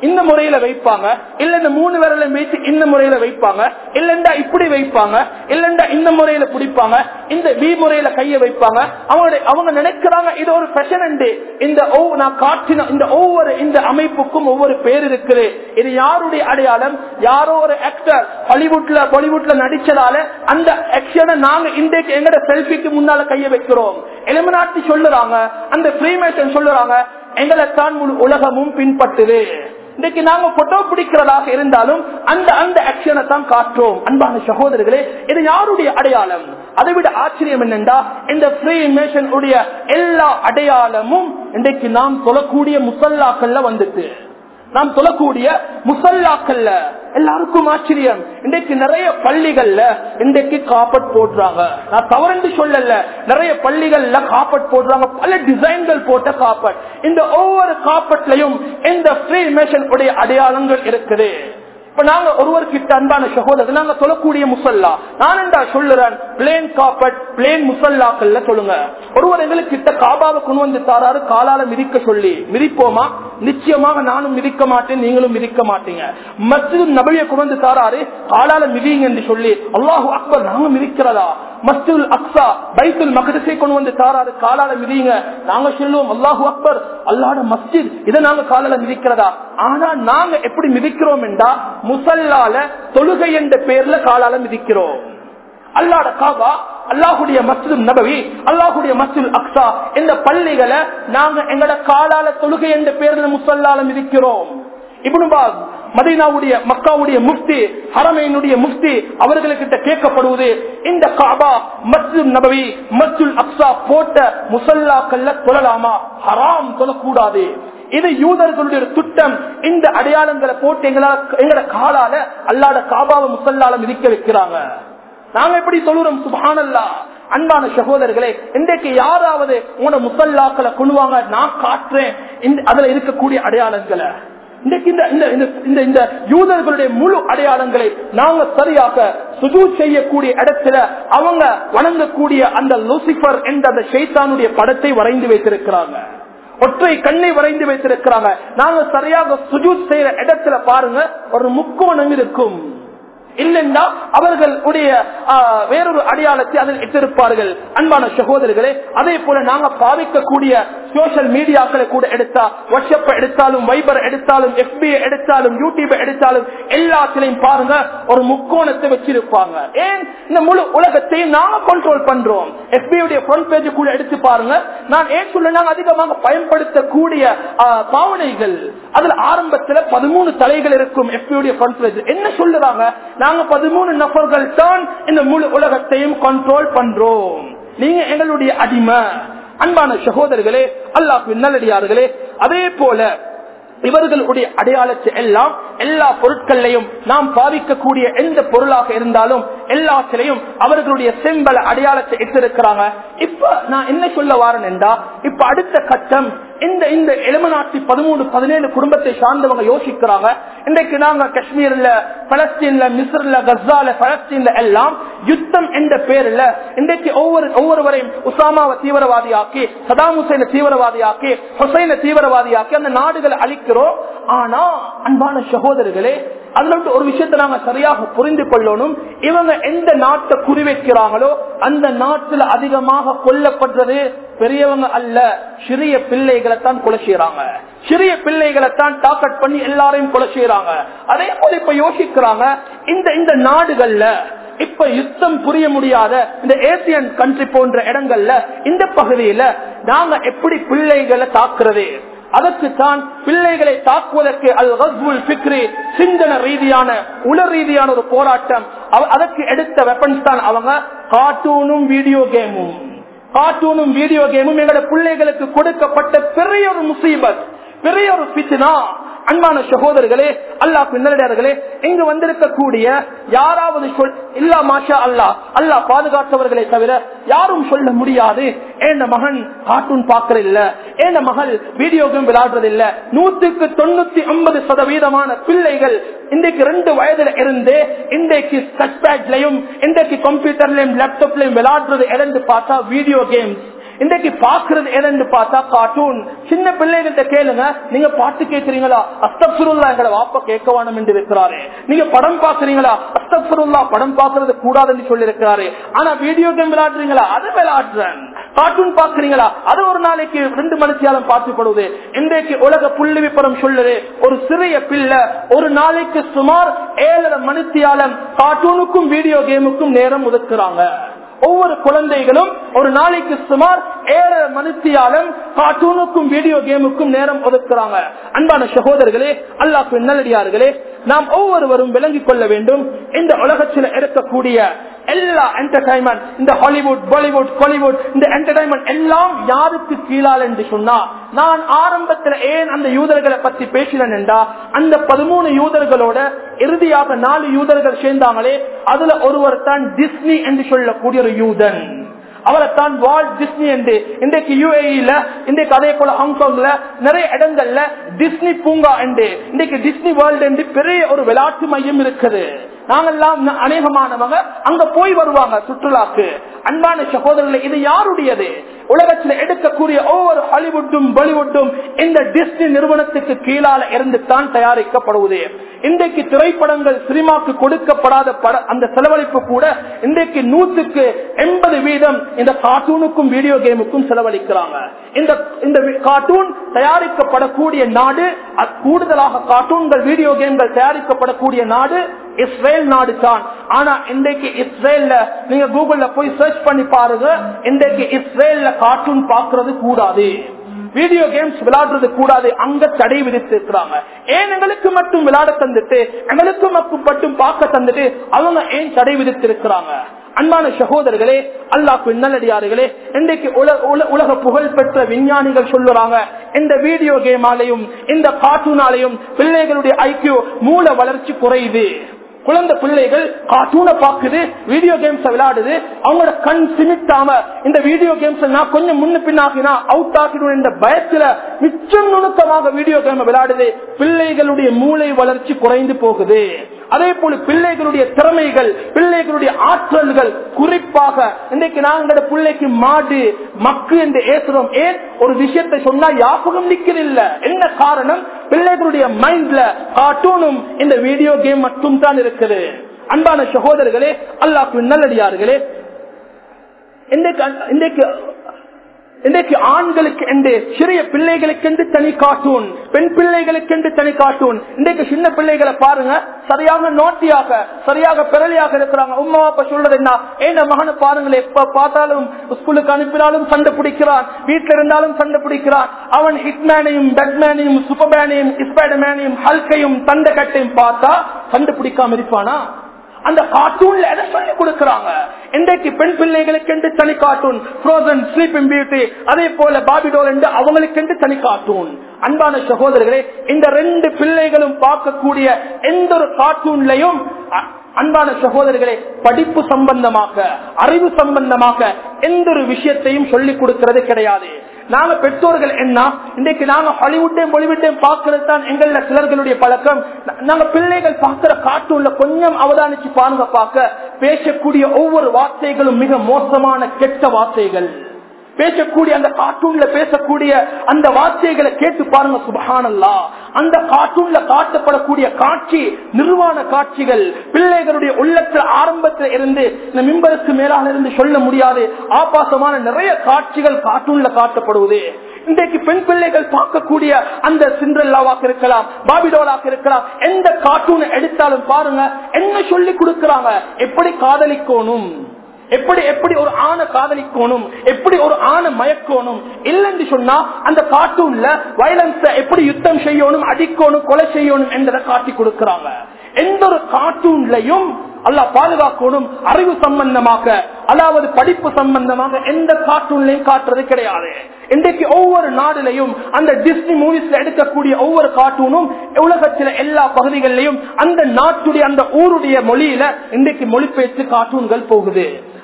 இந்த முறையில வைப்பாங்க, இல்ல இந்த மூணு விரல வைத்து இந்த முறையில வைப்பாங்க, இல்லண்டா இப்படி வைப்பாங்க, இல்லண்டா இந்த முறையில பிடிப்பாங்க, இந்த வி முறையில கைய வைப்பாங்க. அவங்க அவங்க நினைக்கிறாங்க இது ஒரு ஃபேஷன். இந்த நான் காட்டின இந்த ஒவ்வொரு இந்த அமைப்புக்கும் ஒவ்வொரு பேர் இருக்குது. இது யாருடைய அடையாளம்? யாரோ ஒரு ஆக்டர் ஹாலிவுட்ல பாலிவுட்ல நடிச்சதால அந்த ஆக்ஷனை நாங்க இன்றைக்கு எங்கட செல்ஃபிக்கு முன்னால கைய வைக்கிறோம். எலிமினாட்டி சொல்லுறாங்க, அந்த ஃப்ரீமேசன் சொல்லுறாங்க, எங்களை தான் முழு உலகமும் பின்பற்றுது. இன்னைக்கு நாங்க போட்டோ பிடிக்கிறதாக இருந்தாலும் அந்த அந்த ஆக்ஷனை தான் காட்டுறோம். அன்பான சகோதரர்களே, இது யாருடைய அடையாளம்? அதை விட ஆச்சரியம் என்னென்றா, இந்த ஃப்ரீமேசன் உடைய எல்லா அடையாளமும் இன்றைக்கு நாம் சொல்லக்கூடிய முசல்லாக்கள்ல வந்துட்டு நாம் சொல்லக்கூடிய முசல்லாக்கள்ல எல்லாருக்கும் ஆச்சரியம். இன்றைக்கு நிறைய பள்ளிகள்ல இன்றைக்கு காப்பட் போடுறாங்க. நான் தவறு சொல்லல, நிறைய பள்ளிகள்ல காப்பட் போடுறாங்க, பல டிசைன்கள் போட்ட காப்பட். இந்த ஒவ்வொரு காப்பட்லயும் இந்த ஃப்ரீமேசன் உடைய அடையாளங்கள் இருக்குது. இப்ப நாங்க ஒருவர் கிட்ட அன்பான சகோதரர் நாங்க சொல்லக்கூடிய முசல்லா, நான் என்ன சொல்லுறேன், பிளேன் காப்பட் பிளேன் முசல்லாக்கள்ல சொல்லுங்க. ஒருவர் எங்களுக்கு கிட்ட காபாவை கொண்டு வந்து தாராரு, காலால மிதிக்க சொல்லி மிதிப்போமா? நிச்சயமாக நானும் மிதிக்க மாட்டேன், நீங்களும் மிதிக்க மாட்டீங்க. மஸ்ஜித் நபியை கொண்டு வந்து தாராரு, காலால மிதிங்க என்று சொல்லி அல்லாஹு அக்பர், நாங்க மிதிக்கிறதா? மஸ்ஜிதுல் அக்ஸா பைத்துல் மக்திஸை கொண்டு வந்து தாராரு, காலால மிதிங்க, நாங்க சொல்லுவோம் அல்லாஹு அக்பர், அல்லாஹ்வுடைய மஸ்ஜித், இதை நாங்க காலால மிதிக்கிறதா? ஆனா நாங்க எப்படி மிதிக்கிறோம் என்றா, முசல்லால தொழுகை என்ற பேர்ல காலால மிதிக்கிறோம். அல்லாஹ்வுடைய காபா, அல்லாஹ்வுடைய மஸ்ஜித் நபவி, அல்லாஹ்வுடைய மஸ்ஜிதுல் அக்ஸா, இந்த பள்ளிகளை நாங்க எங்கட காலால தொழுகை என்ற பேர்ல முசல்லால மிதிக்கிறோம். இப்னு பாஸ் மதீனாவுடைய மக்காவுடைய முஃப்தி, ஹரமைனுடைய முஃப்தி அவர்களுக்கிட்ட கேட்கப்படுவது, இந்த காபா, மஸ்ஜித் நபவி, மஸ்ஜிதுல் அக்ஸா போட்ட முசல்லாக்கள்ல தொழலாமா? ஹராம், தொழக்கூடாது. இது யூதர்களுடைய திட்டம். இந்த அடையாளங்களை போட்டு எங்களால எங்கட காலால அல்லாஹ்வுடைய காபாவை முசல்லால மிதிக்க வைக்கிறாங்க. நாங்க எப்படி சொல்லுறோம்? சுப்ஹானல்லாஹ். அன்பான சகோதரர்களே, இன்றைக்கு யாராவது உங்களோட முசல்லாக்களை கொண்டுவாங்க, நான் காட்டுறேன் அதுல இருக்கக்கூடிய அடையாளங்களை. இன்றைக்கு இந்த யூதர்களுடைய முழு அடையாளங்களை நாங்க சரியாக சுஜூத் செய்யக்கூடிய இடத்துல அவங்க வணங்கக்கூடிய அந்த லூசிபர் என்ற அந்த ஷைத்தானுடைய படத்தை வரைந்து வைத்திருக்கிறாங்க. ஒற்றை கண்ணை வரைந்து வைத்திருக்கிறாங்க. நாங்க சரியாக சுஜூத் செய்யற இடத்துல பாருங்க, ஒரு முக்கோணம் இருக்கும். இல்லைன்னா அவர்களுடைய வேறொரு அடையாளத்தை அதில் இட்டிருப்பார்கள். அன்பான சகோதரர்களே, அதே போல நாங்க பாவிக்கக்கூடிய சோசியல் மீடியாக்களை கூட எடுத்தா, வாட்ஸ்அப் எடுத்தாலும், வைபர் எடுத்தாலும், எஃபி எடுத்தாலும், யூடியூப் எடுத்தாலும், எல்லாத்திலையும் பாருங்க ஒரு முக்கோணத்தை வச்சிருப்பாங்க. ஏன்? இந்த முழு உலகத்தையும் நாங்க கண்ட்ரோல் பண்றோம். எஃபி உடைய ஃப்ரண்ட் பேஜ் கூட எடுத்து பாருங்க. நான் ஏன் சொல்ல, நாங்க அதிகமாக பயன்படுத்தக்கூடிய பாவனைகள், அதுல ஆரம்பத்துல பதிமூணு தலைகள் இருக்கும். எஃபி உடைய ஃப்ரண்ட் பேஜ் என்ன சொல்லுறாங்க? நாங்க பதிமூணு நபர்கள் தான் இந்த முழு உலகத்தையும் கண்ட்ரோல் பண்றோம், நீங்க எங்களுடைய அடிமை. அன்பான சகோதரர்களே, அல்லாஹ்வின் நல்லடியார்களே, அதே போல இவர்களுடைய அடையாளத்தை எல்லாம் எல்லா பொருட்களையும் நாம் பாவிக்கக்கூடிய எந்த பொருளாக இருந்தாலும் எல்லாத்திலையும் அவர்களுடைய சிம்பல அடையாளத்தை எடுத்திருக்கிறாங்க. இப்ப நான் என்ன சொல்ல வாரேன் என்றா, இப்ப அடுத்த கட்டம் இந்த இந்த எலுமநாட்டி பதிமூணு பதினேழு குடும்பத்தை சார்ந்தவங்க யோசிக்கிறாங்க. இன்றைக்கு நாங்க காஷ்மீர்ல, பலஸ்தீன்ல, மிஸ்ர்ல, கஸால, பலஸ்தீன்ல எல்லாம் யுத்தம் என்ற பேர்ல இன்றைக்கு ஒவ்வொரு ஒவ்வொருவரையும் உசாமாவை தீவிரவாதியாக்கி, சதாம் ஹுசைனை தீவிரவாதியாக்கி, ஹுசைனை தீவிரவாதியாக்கி அந்த நாடுகளை அழிக்கிறோம். ஆனா அன்பான சகோதரர்களே, அதுல ஒரு விஷயத்தை நாங்க சரியாக புரிந்து கொள்ளணும். இவங்க எந்த நாட்டை குறிவைக்கிறாங்களோ அந்த நாட்டில் அதிகமாக கொல்லப்படுறது பெரியவங்க அல்ல, சிறிய பிள்ளைகளை தான் கொலை செய்யறாங்க. சிறிய பிள்ளைகளை தான் டார்கெட் பண்ணி எல்லாரையும் கொலை செய்யறாங்க. அதே போல இப்ப யோசிக்கிறாங்க, இந்த இந்த நாடுகள்ல இப்ப யுத்தம் புரிய முடியாத இந்த ஏசியன் கண்ட்ரி போன்ற இடங்கள்ல இந்த பகுதியில நாங்க எப்படி பிள்ளைகளை தாக்குறது? அதற்குத்தான் பிள்ளைகளை தாக்குவதற்கு அல் கஸ்வுல் ஃபிக்ரி, சிந்தன ரீதியான உள ரீதியான ஒரு போராட்டம். அதற்கு எடுத்த வெப்பன்ஸ் தான் அவங்க கார்ட்டூனும் வீடியோ கேமும். கார்ட்டூனும் வீடியோ கேமும் எங்களோட பிள்ளைகளுக்கு கொடுக்கப்பட்ட பெரிய ஒரு முசீபத், பெரிய ஒரு பித்னா. அன்பான சகோதரர்களே, அல்லாஹ் நல்லடியார்களே, இங்கு வந்திருக்கக்கூடிய யாராவது சொல் இல்லா மாஷா அல்லாஹ், அல்லாஹ் பாதுகாத்தவர்களை தவிர யாரும் சொல்ல முடியாது ஏன் மகன் கார்ட்டூன் பாக்குற இல்ல, ஏன் மகள் வீடியோ கேம் விளையாடுறது இல்ல. நூற்றுக்கு தொண்ணூத்தி ஐம்பது சதவீதமான பிள்ளைகள் இன்றைக்கு ரெண்டு வயதுல இருந்து இன்றைக்கு டச் பேட்லயும் இன்றைக்கு கம்ப்யூட்டர்லயும் லேப்டாப்லயும் விளையாடுறது இறந்து பார்த்தா வீடியோ கேம்ஸ். இன்றைக்கு பாக்குறது எதன்னு பார்த்தா கார்ட்டூன். சின்ன பிள்ளைகிட்ட கேளுங்க, நீங்க பாட்டு கேட்கிறீங்களா? அஸ்தக்ஃபிருல்லாஹ் எங்களை வாப்பா கேட்கவானம் என்று இருக்கிறாரு. நீங்க படம் பாக்குறீங்களா? அஸ்தக்ஃபிருல்லாஹ் படம் பாக்குறது கூடாதுன்னு சொல்லி இருக்கிறாரு. ஆனா வீடியோ கேம் விளையாடுறீங்களா? அது விளையாடுறேன். கார்ட்டூன் பாக்குறீங்களா? அது ஒரு நாளைக்கு ரெண்டு மணித்தியாலம் பார்த்துப்படுவது. இன்றைக்கு உலக புள்ளி விபரம் சொல்லுது, ஒரு சிறிய பிள்ளை ஒரு நாளைக்கு சுமார் ஏழரை மணித்தியாலம் கார்ட்டூனுக்கும் வீடியோ கேமுக்கும் நேரம் ஒதுக்குறாங்க. ஒவ்வொரு குழந்தைகளும் ஒரு நாளைக்கு சுமார் ஏழரை மணித்தியாலம் கார்ட்டூனுக்கும் வீடியோ கேமுக்கும் நேரம் ஒதுக்குறாங்க. அன்பான சகோதரர்களே, அல்லாஹ்வின் நல்லடியார்களே, நாம் ஒவ்வொருவரும் விளங்கிக் கொள்ள வேண்டும், இந்த உலகத்தில் இருக்கக்கூடிய எல்லா என்டர்டைன்மெண்ட், இந்த ஹாலிவுட், பாலிவுட், காலிவுட், இந்த என்டர்டைன்மெண்ட் எல்லாம் யாருக்கு கீழால் என்று சொன்னா, நான் ஆரம்பத்தில் ஏன் அந்த யூதர்களை பத்தி பேசினேன் என்றா, அந்த பதிமூணு யூதர்களோட இறுதியாக நாலு யூதர்கள் சேர்ந்தாங்களே, அதுல ஒருவர் தான் டிஸ்னி என்று சொல்லக்கூடிய ஒரு யூதன். அவரைத்தான் வால்ட் டிஸ்னி என்று இன்றைக்கு யுஏஇல, இன்றைக்கு அதே போல ஹாங்காங்ல நிறைய இடங்கள்ல டிஸ்னி பூங்கா என்று, இன்றைக்கு டிஸ்னி வேர்ல்டு என்று பெரிய ஒரு விளையாட்டு மையம் இருக்குது. நாங்கெல்லாம் அநேகமானவங்க அங்க போய் வருவாங்க சுற்றுலாக்கு. அன்பான சகோதரர்களே, இது யாருடையது? உலகத்தில் எடுக்கக்கூடிய ஒவ்வொரு ஹாலிவுட்டும் பாலிவுட்டும் இந்த டிஸ்னி நிறுவனத்துக்கு கீழால இருந்து தான் தயாரிக்கப்படுவது. இன்றைக்கு திரைப்படங்கள் சினிமாக்கு கொடுக்கப்படாத அந்த செலவழிப்பு கூட இன்றைக்கு நூற்றுக்கு எண்பது வீதம் இந்த கார்ட்டூனுக்கும் வீடியோ கேமுக்கும் செலவழிக்கிறாங்க. இந்த இந்த கார்ட்டூன் தயாரிக்கப்படக்கூடிய நாடு, கூடுதலாக கார்ட்டூன்கள் வீடியோ கேம்கள் தயாரிக்கப்படக்கூடிய நாடு இஸ்ரேல் நாடு தான். ஆனா இன்றைக்கு இஸ்ரேல்ல நீங்க கூகுள்ல போய் சர்ச் பண்ணி பாருங்க, இன்றைக்கு இஸ்ரேல்ல கார்ட்டூன் பார்க்கறது கூடாது, வீடியோ கேம்ஸ் விளையாடுறது கூடாது, அங்க தடை விதித்திருக்கிறாங்க. ஏன் எங்களுக்கு மட்டும் விளையாட தந்துட்டு, எங்களுக்கு மட்டும் பார்க்க தந்துட்டு அவங்க ஏன் தடை விதித்திருக்கிறாங்க? அன்பான சகோதரர்களே, அல்லாஹ்வின் நல்லடியார்களே, இன்றைக்கு உலக புகழ் பெற்ற விஞ்ஞானிகள் சொல்லுறாங்க, இந்த வீடியோ கேமாலையும் இந்த கார்ட்டூனாலையும் பிள்ளைகளுடைய ஐக்கியூ மூல வளர்ச்சி குறையுது. குழந்தை பிள்ளைகள் கார்ட்டூனை பாக்குது, வீடியோ கேம்ஸ் விளையாடுது, அவங்களோட கண் சிமிட்டாம இந்த வீடியோ கேம்ஸ் நான் கொஞ்சம் முன்ன பின்னாகினா அவுட் ஆக்கிடும் என்ற பயத்துல மிச்சம் நுணுக்கமாக வீடியோ கேம் விளையாடுது. பிள்ளைகளுடைய மூளை வளர்ச்சி குறைந்து போகுது. அதே போல பிள்ளைகளுடைய திறமைகள், பிள்ளைகளுடைய ஆற்றல்கள், குறிப்பாக இன்றைக்கு நாங்களோட பிள்ளைக்கு மாடு மக்கு என்று ஏசுறோம். ஏன்? ஒரு விஷயத்தை சொன்னா யாபகம் நிக்கிறதில்ல. என்ன காரணம்? பிள்ளைகளுடைய மைண்ட்ல கார்ட்டூனும் இந்த வீடியோ கேம் மட்டும் தான் இருக்குது. அன்பான சகோதரர்களே, அல்லாஹ்வின் நல்லடியார்களே, இன்றைக்கு இன்றைக்கு ஆண்களுக்கு என்று, சிறிய பிள்ளைகளுக்கு என்று தனி கார்ட்டூன், பெண் பிள்ளைகளுக்கு என்று தனி கார்ட்டூன். இன்றைக்கு சின்ன பிள்ளைகளை பாருங்க, சரியாக நோட்டியாக சரியாக பிறலியாக இருக்கிறாங்க. உம்மா அப்பா சொல்றது என்ன? ஏன் மகனை பாருங்களேன், எப்ப பார்த்தாலும் ஸ்கூலுக்கு அனுப்பினாலும் சண்டை பிடிக்கிறான், வீட்டில் இருந்தாலும் சண்டை பிடிக்கிறான். அவன் ஹிட்மேனையும் பேட்மேனையும் சூப்பர்மேனையும் ஸ்பைடர்மேனையும் ஹல்கையும் தண்டை கட்டையும் பார்த்தா சண்டை பிடிக்காம இருப்பானா? அந்த கார்ட்டூன்ல எதை சொல்லி கொடுக்கிறாங்க? இன்றைக்கு பெண் பிள்ளைகளுக்கு என்று தனி கார்ட்டூன், ஃப்ரோசன், ஸ்லீப்பிங் பியூட்டி, அதே போல பாபிடோல் என்று அவங்களுக்கு என்று தனி கார்ட்டூன். அன்பான சகோதரர்களே, இந்த ரெண்டு பிள்ளைகளும் பார்க்கக்கூடிய எந்த ஒரு கார்ட்டூன்லையும் அன்பான சகோதரர்களே படிப்பு சம்பந்தமாக, அறிவு சம்பந்தமாக எந்த ஒரு விஷயத்தையும் சொல்லிக் கொடுக்கிறது கிடையாது. நாங்க பெற்றோர்கள் என்ன, இன்றைக்கு நாங்க ஹாலிவுட்டையும் பாலிவுட்டையும் பார்க்கறது தான் எங்கள சிலர்களுடைய பழக்கம். நாங்க பிள்ளைகள் பார்க்கிற கார்ட்டூன்ல கொஞ்சம் அவதானிச்சு பாருங்க, பார்க்க பேசக்கூடிய ஒவ்வொரு வார்த்தைகளும் மிக மோசமான கெட்ட வார்த்தைகள். பேசக்கூடிய அந்த கார்ட்டூன்ல பேசக்கூடிய அந்த வார்த்தைகளை கேட்டு பாருங்க, சுப்ஹானல்லாஹ். அந்த கார்ட்டூன்ல காட்டப்படக்கூடிய காட்சி நிர்வாண காட்சிகள். பிள்ளைகளுடைய உள்ளத்தில் ஆரம்பத்தில் இருந்து இந்த மிம்பருக்கு மேலாக இருந்து சொல்ல முடியாது ஆபாசமான நிறைய காட்சிகள் கார்ட்டூன்ல காட்டப்படுவது. இன்றைக்கு பெண் பிள்ளைகள் பார்க்கக்கூடிய அந்த சிண்ட்ரெல்லாவாக இருக்கலாம், பாபிடோலாக இருக்கலாம், எந்த கார்ட்டூனை எடுத்தாலும் பாருங்க என்ன சொல்லி கொடுக்கிறாங்க, எப்படி காதலிக்கணும், எப்படி எப்படி ஒரு ஆணை காதலிக்கணும், எப்படி ஒரு ஆணை மயக்கணும். இல்லைன்னு சொன்னா அந்த கார்ட்டூன்ல வயலன்ஸ எப்படி யுத்தம் செய்யணும், அடிக்கணும், கொலை செய்யணும் என்றதை காட்டி கொடுக்கிறாங்க. எந்த ஒரு கார்ட்டூன்லையும் அல்லாஹ் பாதுகாக்கணும் அறிவு சம்பந்தமாக, அதாவது படிப்பு சம்பந்தமாக எந்த கார்ட்டூன்லையும் காட்டுறது கிடையாது. இன்றைக்கு ஒவ்வொரு நாடுலையும் அந்த டிஸ்னி மூவிஸ்ல எடுக்கக்கூடிய ஒவ்வொரு கார்ட்டூனும் உலகத்தில எல்லா பகுதிகளிலையும் அந்த நாட்டுடைய அந்த ஊருடைய மொழியில இன்றைக்கு மொழிபெயர்த்து கார்ட்டூன்கள் போகுது.